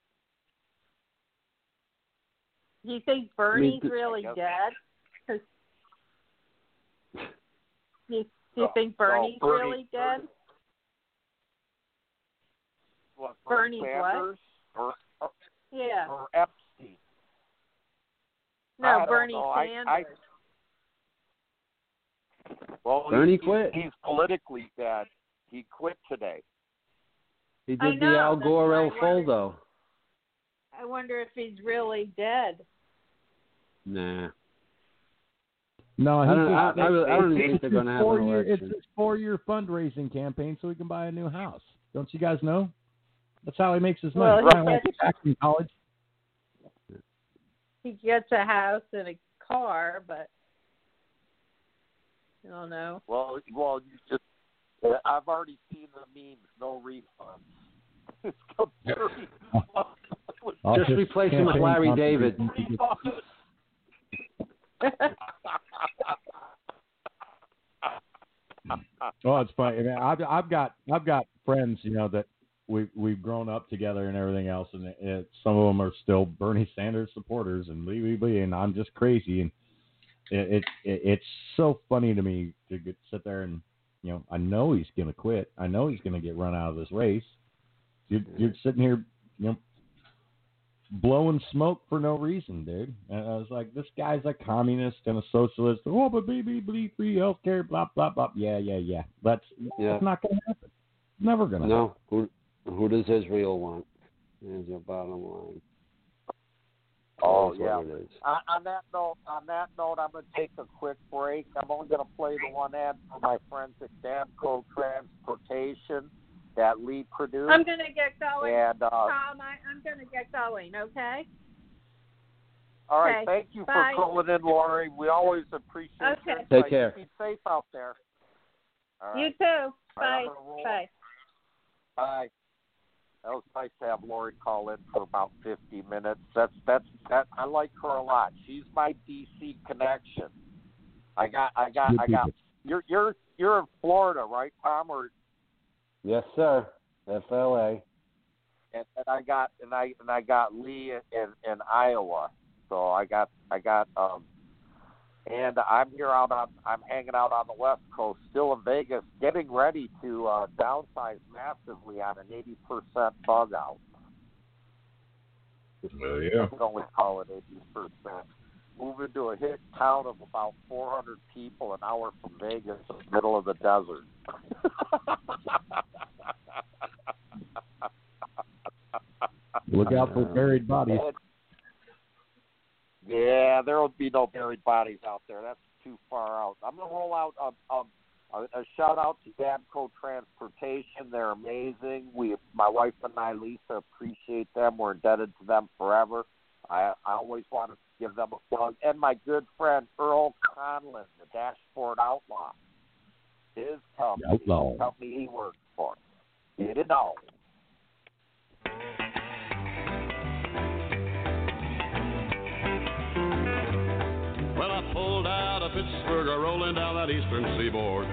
Do you think Bernie's really dead? Do you think Bernie's really dead? What, Bernie Sanders what? Yeah. Or Epstein? No, Bernie Sanders. Bernie quit. He's politically dead. He quit today. He did the Al Gore El Foldo. I wonder if he's really dead. Nah. No, I don't think they're going to have an election. It's his 4-year fundraising campaign so he can buy a new house. Don't you guys know? That's how he makes his money. Well, back in college. He gets a house and a car, but I don't know. Well, I've already seen the memes. No refunds. Just replace him with Larry David. Oh, it's funny. I mean, I've got friends, that we've grown up together and everything else, and some of them are still Bernie Sanders supporters, and and I'm just crazy, and it's so funny to me to sit there and I know he's going to quit. I know he's going to get run out of this race. You're sitting here, blowing smoke for no reason, dude. And I was like, this guy's a communist and a socialist. Oh, but baby, believe free healthcare, blah blah blah. Yeah. That's not going to happen. Never going to happen. No. Who does Israel want? Is your bottom line. Oh yeah. On that note, I'm going to take a quick break. I'm only going to play the one ad for my friends at Damco Transportation that Lee produced. I'm going to get going. And, Tom, I'm going to get going, okay? All right. Okay. Thank you Bye. for calling in, Lori. We always appreciate Okay. your Take care. Be safe out there. All right. You too. Bye. Bye. Bye. That was nice to have Lori call in for about 50 minutes. That I like her a lot. She's my DC connection. I got. You're in Florida, right, Tom? Or yes, sir. FLA. And I got Lee in Iowa. So I got and I'm hanging out on the West Coast, still in Vegas, getting ready to downsize massively on an 80% bug out. Yeah. I can only call it 80%. Moving to a hick town of about 400 people, an hour from Vegas, in the middle of the desert. Look out for buried bodies. Yeah, there will be no buried bodies out there. That's too far out. I'm going to roll out a shout-out to Damco Transportation. They're amazing. My wife and I, Lisa, appreciate them. We're indebted to them forever. I always want to give them a plug. And my good friend, Earl Conlon, the Dashboard Outlaw. His company, the company he works for. Get it all. Well, I pulled out of Pittsburgh, rolling down that eastern seaboard.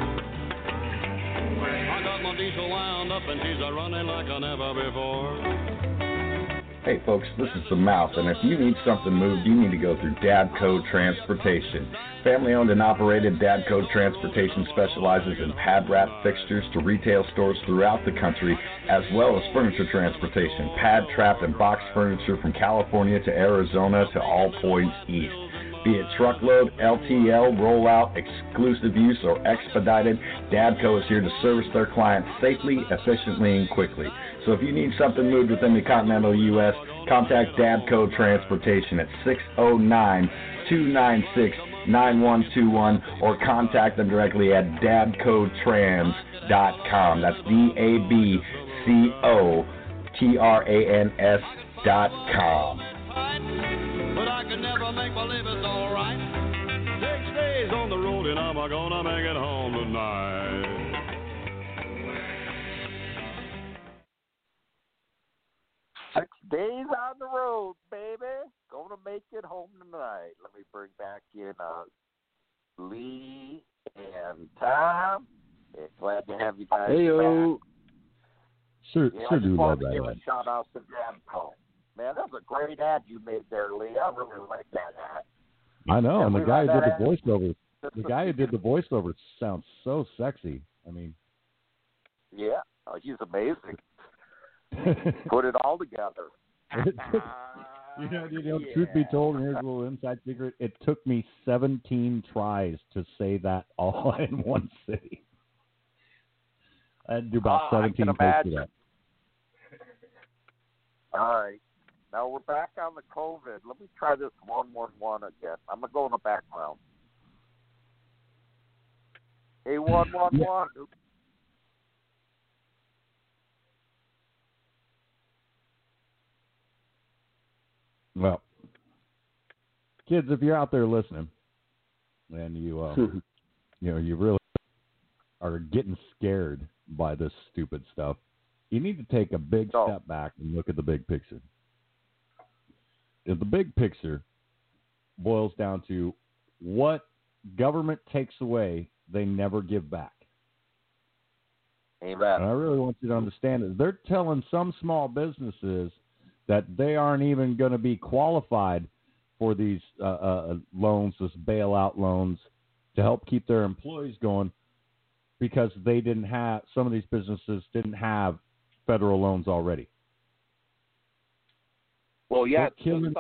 I got my diesel wound up and she's running like I never before. Hey folks, this is the Mouth, and if you need something moved, you need to go through Dadco Transportation. Family owned and operated, Dadco Transportation specializes in pad wrap fixtures to retail stores throughout the country, as well as furniture transportation, pad, trap, and box furniture from California to Arizona to all points east. Be it truckload, LTL, rollout, exclusive use, or expedited, Dadco is here to service their clients safely, efficiently, and quickly. So if you need something moved within the continental U.S., contact Dadco Transportation at 609-296-9121 or contact them directly at dadcotrans.com. That's DABCOTRANS.com. and I'm gonna make it home tonight. 6 days on the road, baby. Gonna make it home tonight. Let me bring back in Lee and Tom. Yeah, glad to have you guys back. Sure I do just love wanted to that give ad. a shout out to Jabco. Man, that was a great ad you made there, Lee. I really like that ad. I know, and the guy who did the voiceover, voiceover sounds so sexy. I mean, yeah, he's amazing. Put it all together. Truth be told, and here's a little inside secret, it took me 17 tries to say that all in one city. I had to do about 17 takes for that. All right. Now we're back on the COVID. Let me try this 111 again. I'm going to go in the background. Hey, 111. Well, kids, if you're out there listening and you really are getting scared by this stupid stuff, you need to take a big step back and look at the big picture. If the big picture boils down to what government takes away, they never give back. Amen. And I really want you to understand it. They're telling some small businesses that they aren't even going to be qualified for these loans, this bailout loans, to help keep their employees going because some of these businesses didn't have federal loans already. Well, yeah, just under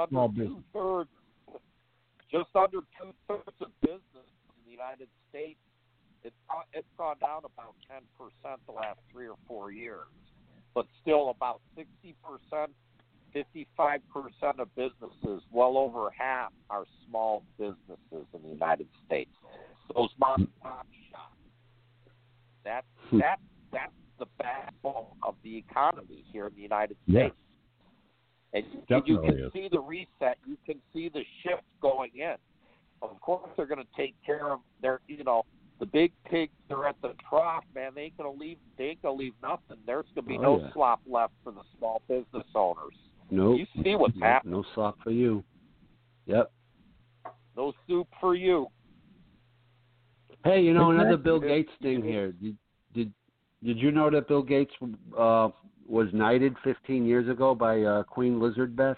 two-thirds of business in the United States, it's gone down about 10% the last 3 or 4 years, but still about 60%, 55% of businesses, well over half, are small businesses in the United States. Those mom and pop shops. That's the backbone of the economy here in the United States. And you can see the reset. You can see the shift going in. Of course, they're going to take care of the big pigs are at the trough, man. They ain't going to leave nothing. There's going to be no slop left for the small business owners. Nope. You see what's happening. No slop for you. Yep. No soup for you. Hey, another Bill Gates thing here. Did you know that Bill Gates was knighted 15 years ago by Queen Lizard Breath?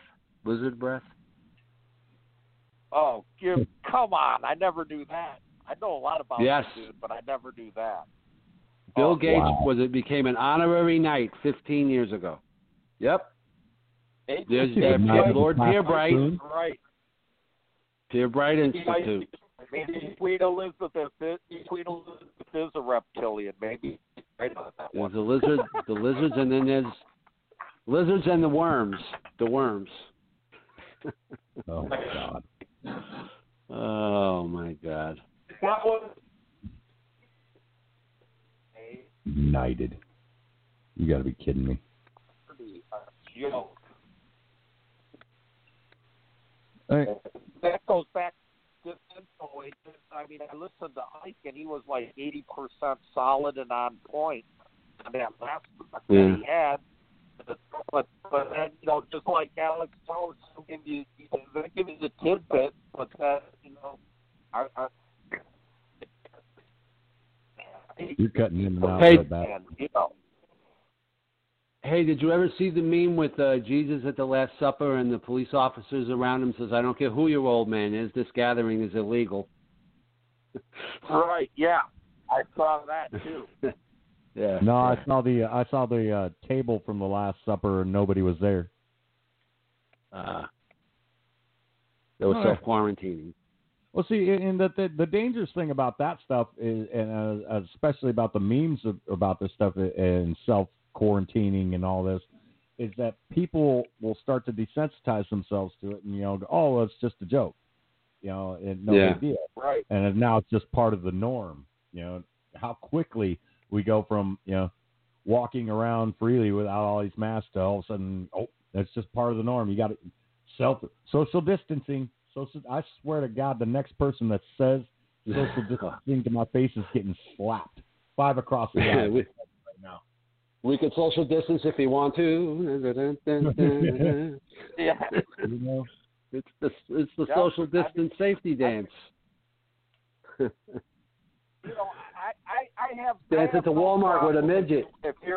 Oh, come on. I never knew that. I know a lot about this dude, but I never knew that. Bill Gates became an honorary knight 15 years ago. Yep. There's Lord Pierbright. Right. Pierbright Institute. Maybe Queen Elizabeth is a reptilian. Maybe right on that one. There's the lizards, and then there's lizards and the worms. The worms. Oh my God. Oh my God. That was United. You got to be kidding me. A joke. Hey. That goes back to info. I listened to Ike, and he was like 80% solid and on point on that last book that he had. But then, just like Alex Jones, they give you the tidbit, but that, you're cutting in and out so bad. Hey, did you ever see the meme with Jesus at the Last Supper and the police officers around him says, "I don't care who your old man is, this gathering is illegal." Right, yeah. I saw that too. Yeah. No, I saw the table from the Last Supper and nobody was there. They were self-quarantining. Well, see, and the dangerous thing about that stuff is, and especially about the memes about this stuff and self-quarantining and all this, is that people will start to desensitize themselves to it and, go, oh, it's just a joke, and no big deal. Right. And now it's just part of the norm, how quickly we go from, walking around freely without all these masks to all of a sudden, oh, that's just part of the norm. You got to social distancing. I swear to God, the next person that says social distancing to my face is getting slapped 5 across the aisle right now. We could social distance if you want to. Yeah. You know? It's the social distance safety dance. You know, I have Dancing to Walmart with a midget.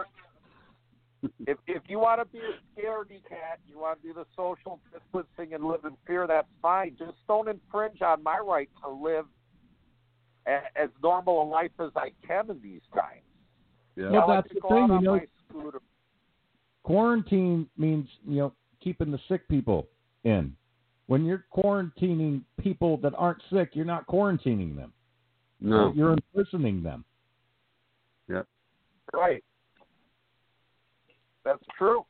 If you want to be a scaredy cat, you want to do the social distancing and live in fear, that's fine. Just don't infringe on my right to live as normal a life as I can in these times. Yeah. Well, that's the thing, you know. Scooter. Quarantine means, you know, keeping the sick people in. When you're quarantining people that aren't sick, you're not quarantining them. No. You're imprisoning them. Yep. Right. That's true.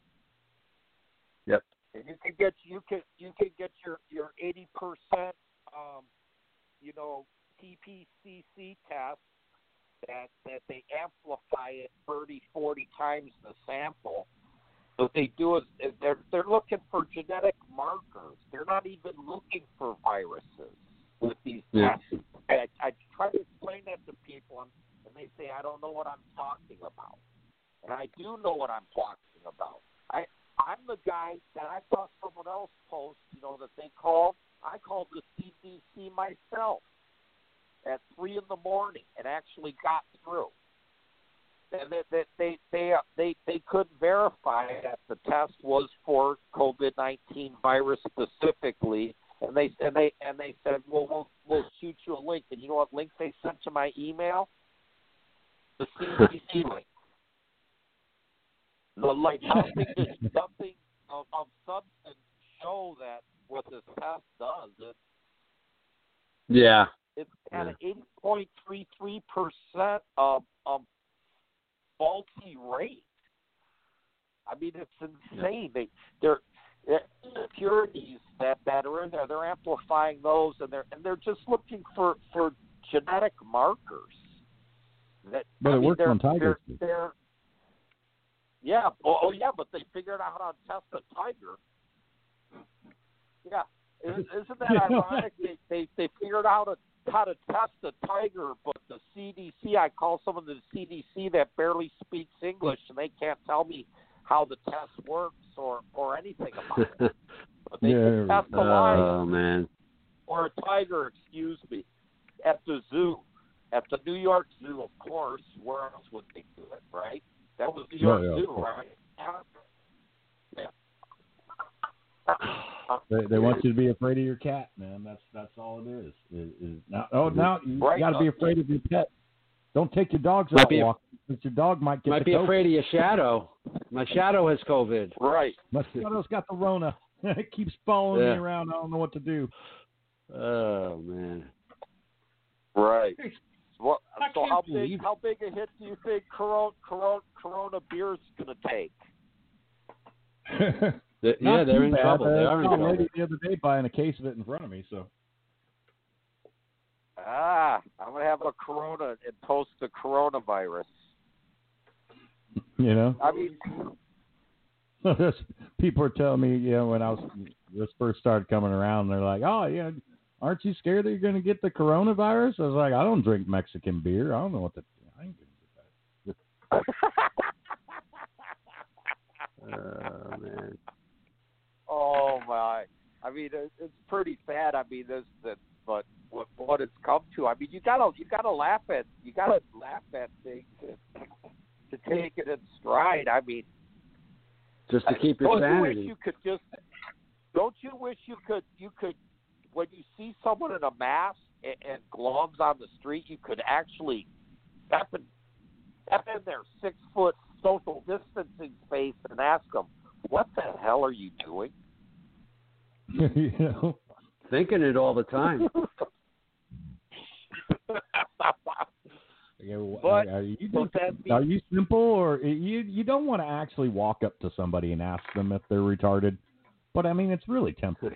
Yep. And you can get your 80% you know, TPCC test that they amplify it 30, 40 times the sample. What they do is they're looking for genetic markers. They're not even looking for viruses with these tests. I try to explain that to people, and they say, I don't know what I'm talking about. And I do know what I'm talking about. I'm the guy that I saw someone else post, you know, that they called. I called the CDC myself at 3 in the morning and actually got through. And they couldn't verify that the test was for COVID-19 virus specifically, and they said, well, we'll shoot you a link. And you know what link they sent to my email? The CDC link. Like nothing of substance show that what this test does. It's at an 8.33% of faulty rate. I mean, it's insane. They're impurities that are in there. They're amplifying those, and they're just looking for genetic markers. But it works on tigers. Yeah. Yeah, but they figured out how to test a tiger. Yeah. Isn't that ironic? They figured out how to test a tiger, but the CDC, I call someone to the CDC that barely speaks English, and they can't tell me how the test works or anything about it. But they can test a lion or a tiger, excuse me, at the zoo. At the New York Zoo, of course. Where else would they do it, right? That was New York Zoo, right? Yeah. They want you to be afraid of your cat, man. That's all it is. Now you got to be afraid of your pet. Don't take your dogs out walking, because your dog might get be afraid of your shadow. My shadow has COVID. Right. My shadow's got the Rona. It keeps following me around. I don't know what to do. Oh man. Right. Well, so how big a hit do you think Corona beer's going to take? They're in trouble. They are in trouble. I was the other day buying a case of it in front of me. So. I'm going to have a Corona and post the coronavirus. You know? I mean, people are telling me, you know, when this first started coming around, they're like, oh, yeah, aren't you scared that you're going to get the coronavirus? I was like, I don't drink Mexican beer. I don't know what to do. I ain't going to get that. Oh, man. Oh, my. I mean, it's pretty sad. I mean, but what it's come to. I mean, you gotta laugh at things to take it in stride. I mean, just to keep your sanity. Don't you wish you could when you see someone in a mask and gloves on the street, you could actually step in their 6-foot social distancing space and ask them, "What the hell are you doing?" You know, thinking it all the time. But are you simple, or you don't want to actually walk up to somebody and ask them if they're retarded? But I mean, it's really tempting.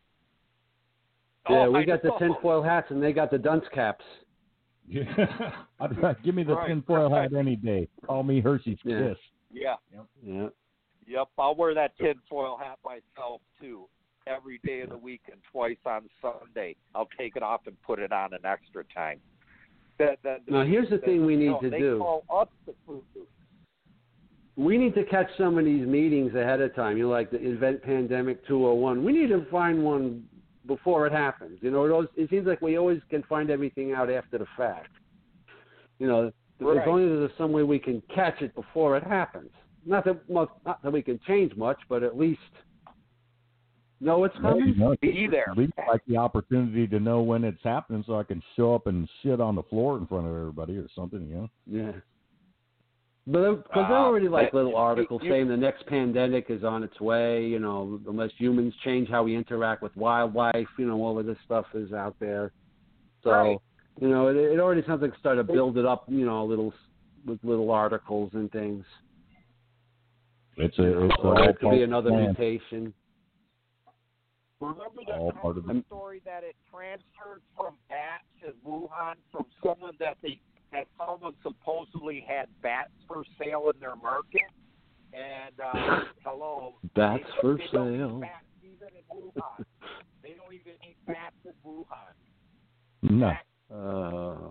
Yeah, we got the tinfoil hats, and they got the dunce caps. Yeah. Give me the tinfoil hat any day. Call me Hershey's Kiss. Yeah. Yep. Yep. I'll wear that tinfoil hat myself too. every day of the week and twice on Sunday. I'll take it off and put it on an extra time. Now, here's the thing we need to they do. Call us the foo-foo. We need to catch some of these meetings ahead of time. Like the Event Pandemic 201. We need to find one before it happens. It seems like we always can find everything out after the fact. As long as there's some way we can catch it before it happens. Not that we can change much, but at least know it's coming. Be there. At least like the opportunity to know when it's happening, so I can show up and shit on the floor in front of everybody or something. Yeah. But because they're already little articles saying the next pandemic is on its way, unless humans change how we interact with wildlife, all of this stuff is out there. So, it already sounds like started to build it up, with little articles and things. It could be another mutation. Remember that story that it transferred from bats in Wuhan from someone that someone supposedly had bats for sale in their market, and bats for they sale. Don't eat bats even in Wuhan. They don't even eat bats in Wuhan. No.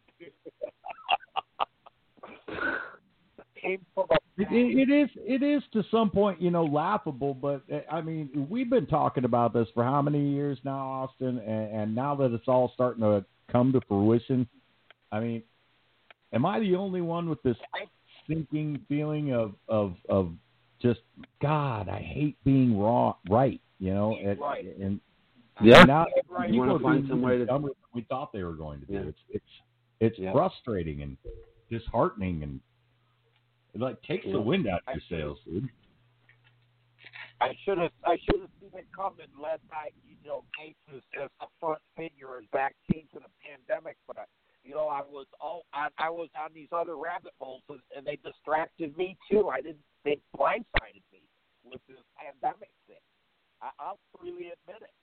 Came from a It is to some point, laughable, but I mean, we've been talking about this for how many years now, Austin, and now that it's all starting to come to fruition, I mean, am I the only one with this sinking feeling of just, God, I hate being wrong, right? And now you want to find some way to dumber than we thought they were going to do. It's frustrating and disheartening, and it takes the wind out of your sails, dude. I should have seen it coming, led by Gates as a front figure in vaccines in a pandemic, but I was on these other rabbit holes, and they distracted me too. They blindsided me with this pandemic thing. I'll freely admit it.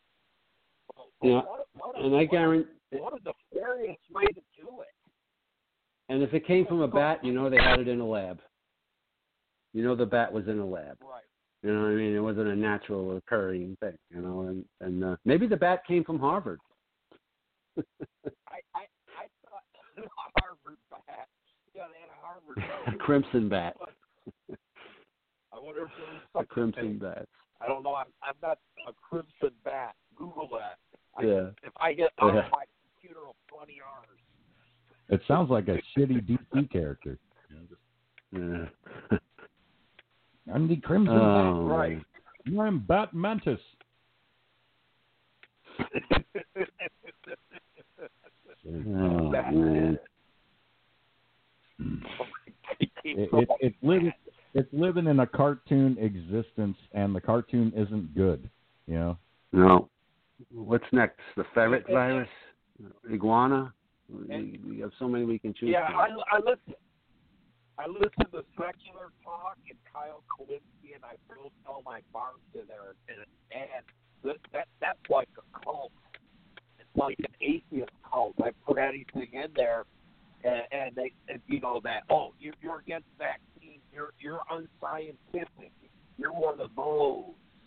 I guarantee what a nefarious way to do it. And if it came from a bat, they had it in a lab. The bat was in a lab. Right. You know what I mean? It wasn't a natural occurring thing. And maybe the bat came from Harvard. I thought Harvard bat. Yeah, they had a Harvard bat. Crimson bat. I wonder if there was a crimson bat. I don't know. I'm not a crimson bat. Google that. If I get on my computer, will 20 hours. It sounds like a shitty DC character. Yeah. I'm the Crimson Bat. Right. I'm Bat Mantis. Man. It's living in a cartoon existence, and the cartoon isn't good. No. What's next? The ferret virus? Iguana? We have so many we can choose from. I listen to Secular Talk and Kyle Kalinske, and I built all my bars to there, and that's like a cult. It's like an atheist cult. I put anything in there, and they, that you're against vaccines, you're unscientific, you're one of those.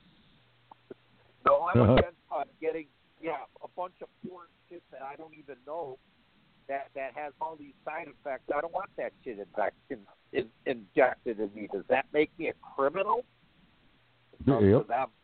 So I'm against getting a bunch of foreign shit that I don't even know. That has all these side effects. I don't want that shit injected in me. Does that make me a criminal? Yep.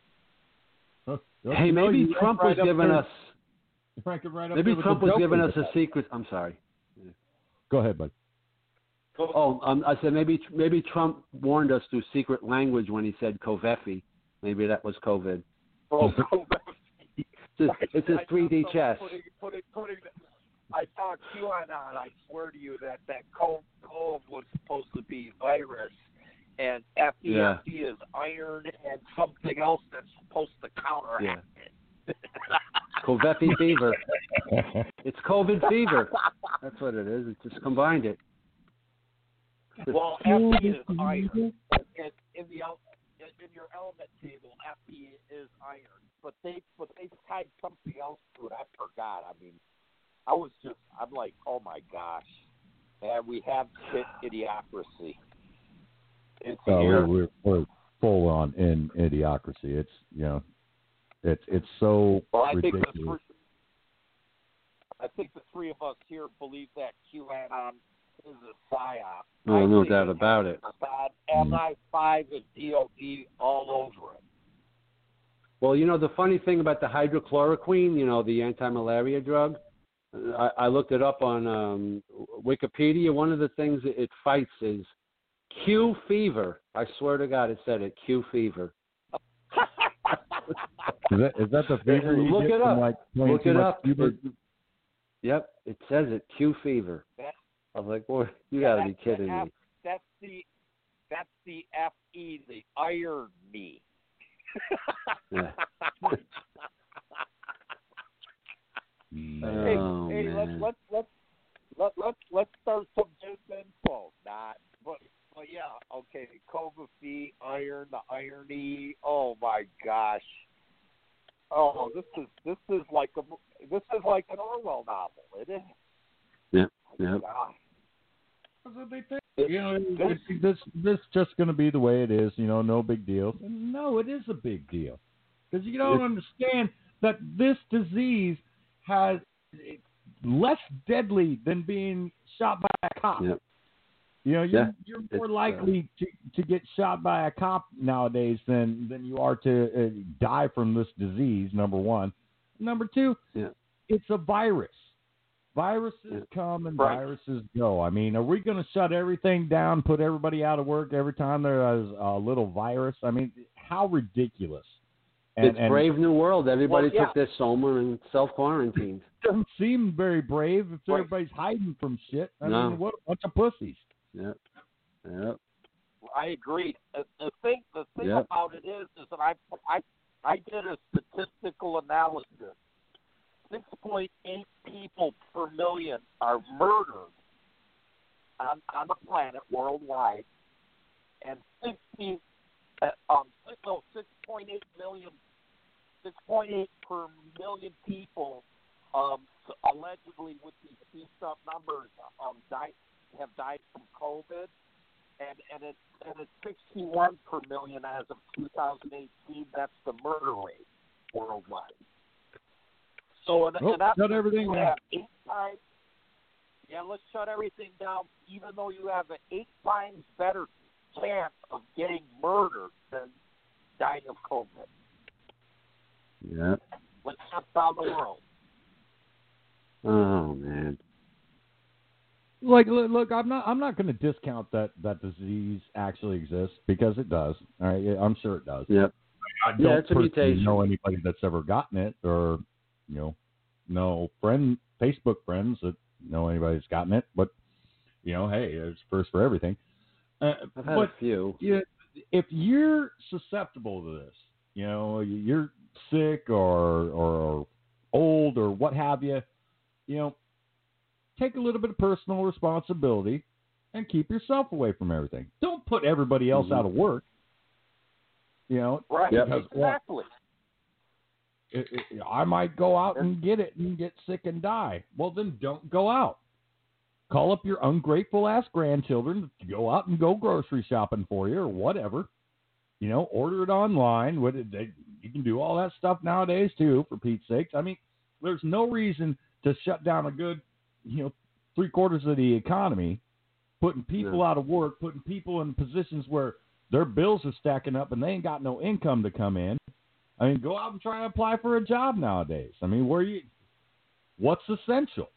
Hey, maybe Trump was giving us. Maybe Trump was giving us a secret. I'm sorry. Go ahead, bud. I said maybe Trump warned us through secret language when he said Covefi. Maybe that was COVID. Oh, Covefi. It's his 3D chess. I saw QAnon. I swear to you that cove was supposed to be virus, and FDFD is iron and something else that's supposed to counteract it. Covefi fever. It's COVID fever. That's what it is. It just combined it. Well, FD is iron. In your element table, FD is iron. But they tied something else to it. I forgot. I mean, I'm like, oh my gosh. And we have idiocracy. It's we're full on in idiocracy. It's, It's so ridiculous. I think the three of us here believe that QAnon is a psyop. No doubt about it. MI5 and DOD all over it. Well, the funny thing about the hydrochloroquine, the anti-malaria drug, I looked it up on Wikipedia. One of the things it fights is Q fever. I swear to God, it said it, Q fever. Is that the fever you Look get it from, up. like, Look it up. Fever? Yep, it says it, Q fever. I was like, boy, you got to be kidding me. That's the FE, the irony. Yeah. Hey, let's start some good info. But yeah, okay. Covafeed, iron, the irony. Oh my gosh. Oh, this is like an Orwell novel. It is. Yeah. This just going to be the way it is. No big deal. No, it is a big deal because you don't understand that this disease has less deadly than being shot by a cop. Yep. You're more likely to get shot by a cop nowadays than you are to die from this disease, number one. Number two, it's a virus. Viruses come and viruses go. I mean, are we going to shut everything down, put everybody out of work every time there's a little virus? I mean, how ridiculous. It's Brave New World. Everybody took their soma and self-quarantined. Doesn't seem very brave if everybody's hiding from shit. I mean, what a bunch of pussies. Yep. I agree. The thing about it is that I did a statistical analysis. 6.8 people per million are murdered on the planet worldwide, and 6.8 million, 6.8 per million people, allegedly with these beefed up numbers, have died from COVID, and it's 61 per million as of 2018. That's the murder rate worldwide. So shut everything down. 8 times. Yeah, let's shut everything down. Even though you have an 8 times better chance of getting murdered than dying of COVID. Yeah. Let's shut down the world. Oh man. Look, I'm not going to discount that disease actually exists because it does. All right, I'm sure it does. Yep. I don't personally know anybody that's ever gotten it, or no Facebook friends that know anybody that's gotten it. But hey, it's first for everything. I've had a few. If you're susceptible to this, you're sick or old or what have you, take a little bit of personal responsibility and keep yourself away from everything. Don't put everybody else out of work. Right? Because, exactly. I might go out and get it and get sick and die. Well, then don't go out. Call up your ungrateful ass grandchildren to go out and go grocery shopping for you or whatever. Order it online. You can do all that stuff nowadays too, for Pete's sakes. I mean, there's no reason to shut down a good, 3/4 of the economy, putting people out of work, putting people in positions where their bills are stacking up and they ain't got no income to come in. I mean, go out and try and apply for a job nowadays. I mean, what's essential?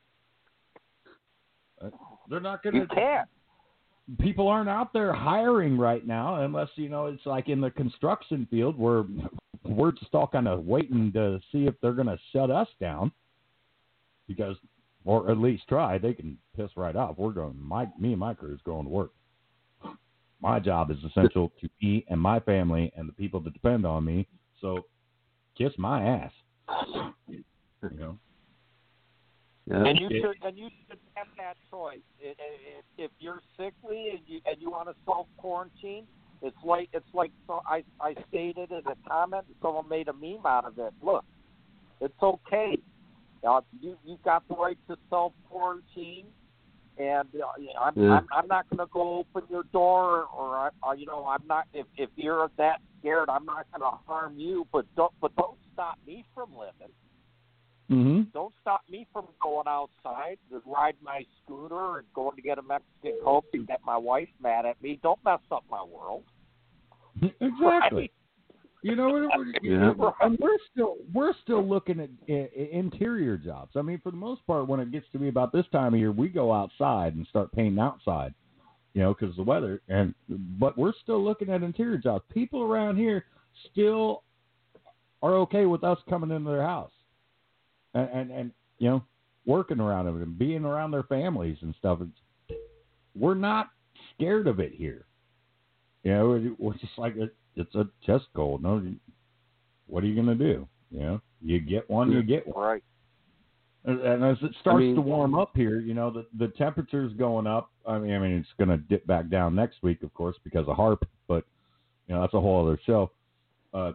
They're not going to. You can't. People aren't out there hiring right now unless, it's like in the construction field where we're just all kind of waiting to see if they're going to shut us down because, or at least try. They can piss right off. Me and my crew is going to work. My job is essential to me and my family and the people that depend on me. So kiss my ass. Yeah. And you should have that choice. If you're sickly and you want to self quarantine, it's like so I stated in a comment. Someone made a meme out of it. Look, it's okay. You've got the right to self quarantine, and I'm not going to go open your door, or I'm not. If you're that scared, I'm not going to harm you. But don't stop me from living. Mm-hmm. Don't stop me from going outside and ride my scooter and going to get a Mexican Coke and get my wife mad at me. Don't mess up my world. Exactly. Right? You know, and we're still looking at interior jobs. I mean, for the most part, when it gets to be about this time of year, we go outside and start painting outside, you know, because of the weather. But we're still looking at interior jobs. People around here still are okay with us coming into their house and you know, working around them and being around their families and stuff. We're not scared of it here. You know, we're just like it's a chess goal. No, what are you going to do? You know, you get one, you get one. Right. And as it starts to warm up here, you know, the temperature's going up. I mean, it's going to dip back down next week, of course, because of HAARP. But you know, that's a whole other show. I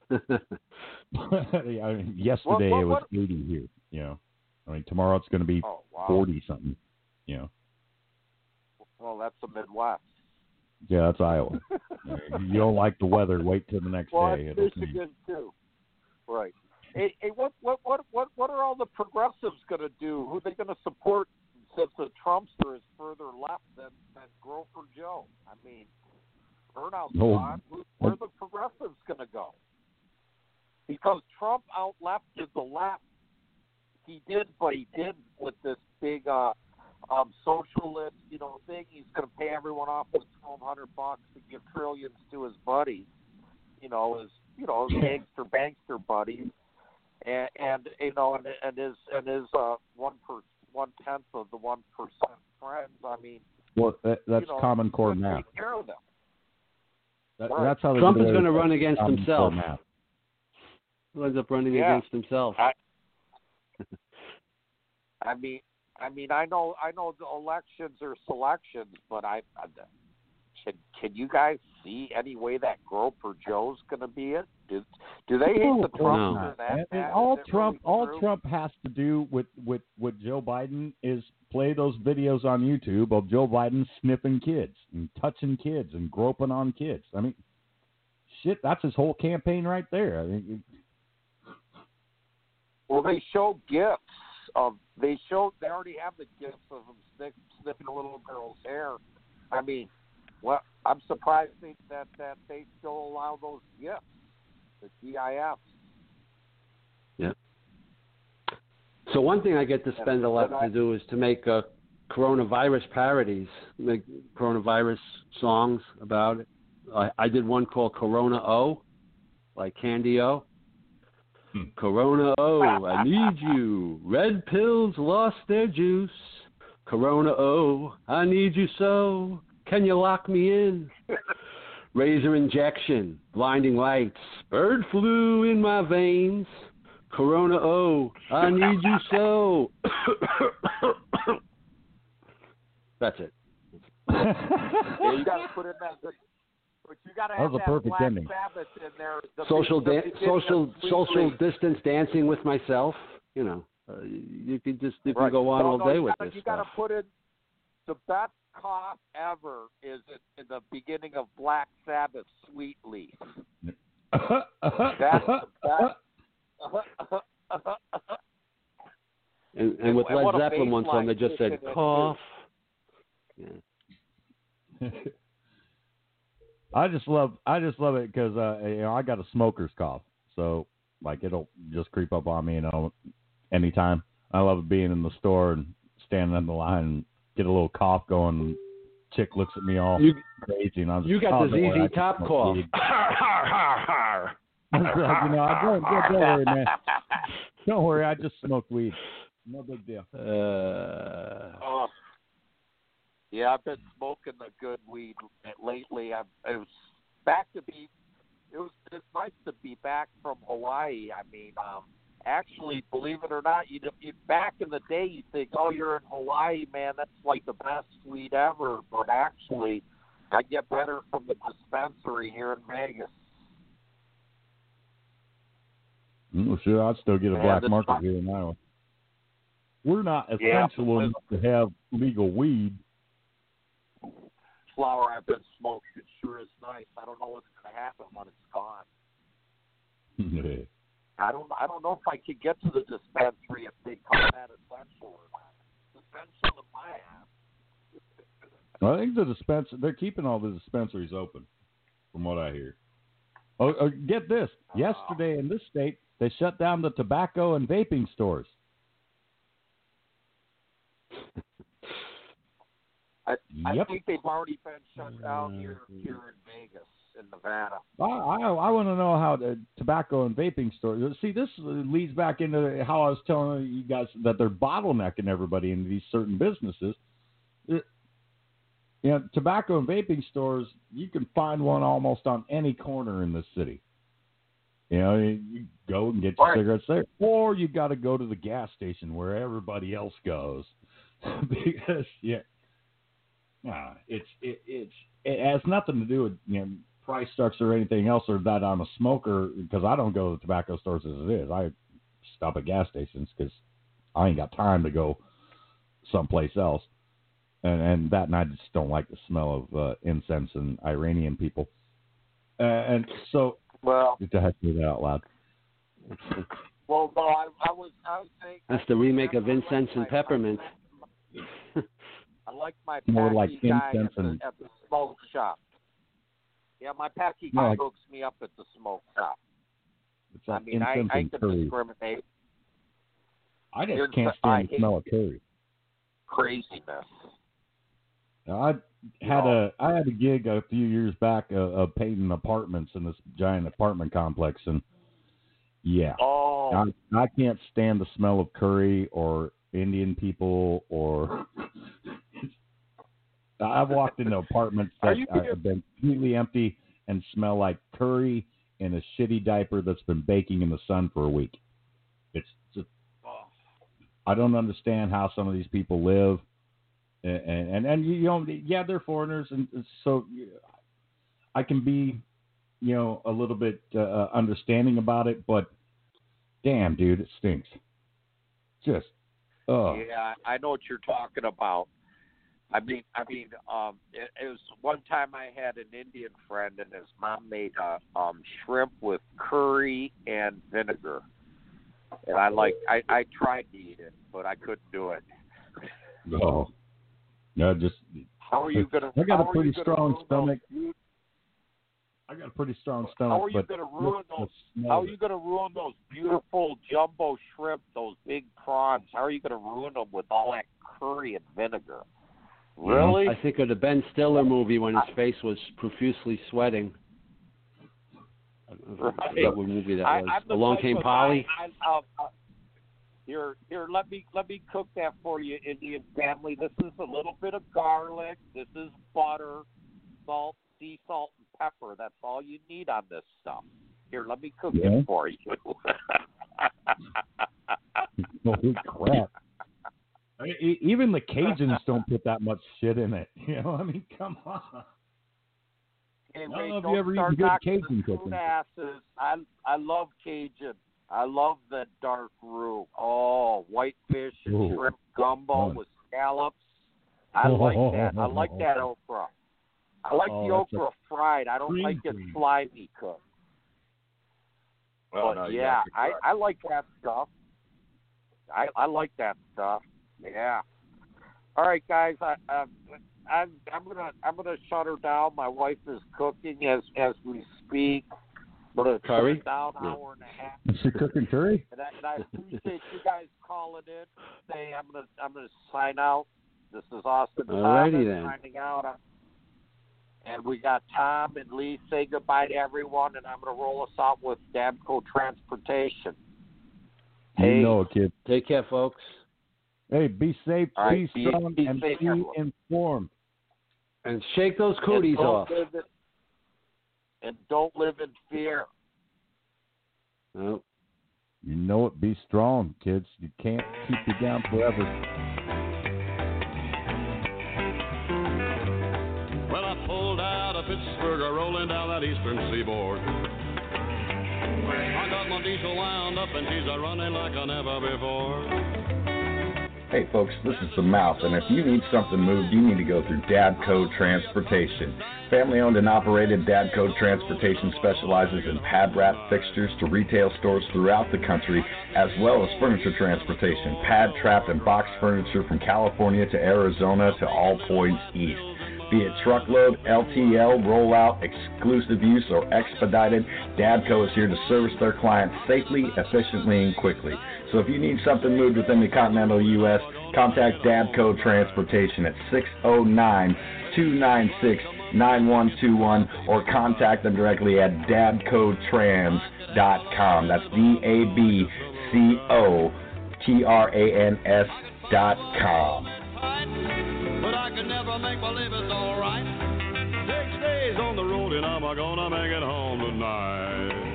mean, yesterday it was 80 here. You know, I mean, tomorrow it's going to be 40 something. You know. Well, that's the Midwest. Yeah, that's Iowa. You don't like the weather, wait till the next day. Well, Michigan too. Right. Hey, what are all the progressives going to do? Who are they going to support since the Trumpster is further left than Grover Joe? I mean, Burnout's gone. Where are the progressives going to go? Because Trump out-lefted the left. He did, but he did with this big socialist, you know, thing. He's going to pay everyone off with $1,200 to give trillions to his buddies, his gangster bankster buddies, and you know, and his 1/10 of the 1% friends. I mean, well, that's Common Core math. Take care of them. That's how Trump is going to run against himself. He'll end up running against himself. I mean, I know the elections are selections, but can you guys see any way that Grover Joe's going to be it? Do they hate the Trump? No. All Trump has to do with Joe Biden is play those videos on YouTube of Joe Biden sniffing kids and touching kids and groping on kids. I mean, shit, that's his whole campaign right there. I mean, well, they show gifts. They already have the gifts of him sniffing a little girl's hair. I mean, well, I'm surprised that they still allow those gifts, the GIFs. Yeah. So one thing I get to spend a lot to do is to make coronavirus parodies, make coronavirus songs about it. I did one called Corona O, like Candy O. Corona O, I need you. Red pills lost their juice. Corona O, I need you so. Can you lock me in? Razor injection, blinding lights, bird flu in my veins. Corona O, I need you so. That's it. Yeah, you got to put in that. But you got to have that perfect Black ending. Sabbath in there. Social distance dancing with myself. You know, you can go on all day with this. You got to put in the best cough ever is in the beginning of Black Sabbath, Sweet Leaf. That's the best. And with Led Zeppelin one song, they just said cough. Yeah. I just love it because I got a smoker's cough, so like it'll just creep up on me, anytime. I love being in the store and standing in the line and get a little cough going. And chick looks at me all crazy, and I'm just, you got the ZZ Top cough. I don't worry, man. Don't worry, I just smoked weed. No big deal. Yeah, I've been smoking the good weed lately. It's nice to be back from Hawaii. I mean, actually, believe it or not, you back in the day, you think, oh, you're in Hawaii, man, that's like the best weed ever. But actually, I get better from the dispensary here in Vegas. Well, sure, I'd still get a black market here in Iowa. We're not essential enough to have legal weed. Flower I've been smoking, it sure is nice. I don't know what's going to happen when it's gone. I don't know if I could get to the dispensary if they call that essential or not. Essential in my ass. I think they're keeping all the dispensaries open, from what I hear. Oh, get this. Yesterday in this state, they shut down the tobacco and vaping stores. I think they've already been shut down here in Vegas, in Nevada. I want to know how the tobacco and vaping stores. See, this leads back into how I was telling you guys that they're bottlenecking everybody into these certain businesses. Tobacco and vaping stores, you can find one almost on any corner in the city. You go and get your cigarettes there, or you got to go to the gas station where everybody else goes, because it has nothing to do with price structure or anything else, or that I'm a smoker, because I don't go to the tobacco stores as it is. I stop at gas stations because I ain't got time to go someplace else. And that, and I just don't like the smell of incense and Iranian people. And so, well, to have to say that out loud. Well, no, I was saying that's the remake of Incense and Peppermint. I like my more like guy incense at the smoke shop. Yeah, my packy guy hooks me up at the smoke shop. It's like I can curry. discriminate. I just can't stand the smell of curry. Craziness. I had a gig a few years back of painting apartments in this giant apartment complex, and I can't stand the smell of curry or Indian people, or I've walked into apartments that have been completely empty and smell like curry in a shitty diaper that's been baking in the sun for a week. It's just, I don't understand how some of these people live. And they're foreigners, and so I can be, a little bit understanding about it, but damn, dude, it stinks. Just, Yeah, I know what you're talking about. It was one time I had an Indian friend, and his mom made shrimp with curry and vinegar, and I tried to eat it, but I couldn't do it. No. No, just. How are you gonna? I got a pretty strong stomach. I got a pretty strong stomach. How are you gonna ruin those? How are you gonna ruin those beautiful jumbo shrimp, those big prawns? How are you gonna ruin them with all that curry and vinegar? Really? I think of the Ben Stiller movie when his face was profusely sweating. Right. What movie that was? Along Came Polly. Here, let me cook that for you, Indian family. This is a little bit of garlic. This is butter, salt, sea salt, and pepper. That's all you need on this stuff. Here, let me cook it for you. Holy crap. Even the Cajuns don't put that much shit in it. Come on. Hey, I don't know if you ever eaten good Cajun cooking. Asses. I love Cajun. I love the dark roux. Oh, whitefish and shrimp gumbo with scallops. I like that. I like that okra. I like the okra fried. I don't like it slimy cooked. Well, but I like that stuff. I like that stuff. Yeah. All right, guys. I'm gonna shut her down. My wife is cooking as we speak. Curry? Down an hour and a half. Is she cooking curry? And I appreciate you guys calling in. Say I'm gonna sign out. This is Austin Alrighty then. Signing out. And we got Tom and Lee. Say goodbye to everyone, and I'm gonna roll us out with Dabco Transportation. Hey, kid. Take care, folks. Hey, be safe, right, be strong, and safe, be everyone. informed. And shake those cooties off. And don't live in fear. Nope. You know it. Be strong, kids. You can't keep you down forever. Well, I pulled out of Pittsburgh, rolling down that eastern seaboard. I got my diesel wound up, and she's a running like I never before. Hey folks, this is the Mouth, and if you need something moved, you need to go through Dadco Transportation. Family owned and operated, Dadco Transportation specializes in pad wrap fixtures to retail stores throughout the country, as well as furniture transportation, pad, trap, and box furniture from California to Arizona to all points east. Be it truckload, LTL, rollout, exclusive use, or expedited, Dadco is here to service their clients safely, efficiently, and quickly. So if you need something moved within the continental U.S., contact Dadco Transportation at 609-296-9121 or contact them directly at dadcotrans.com. That's DABCOTRANS.com. But I can never make believe it's all right. 6 days on the road and I'm gonna make it home tonight.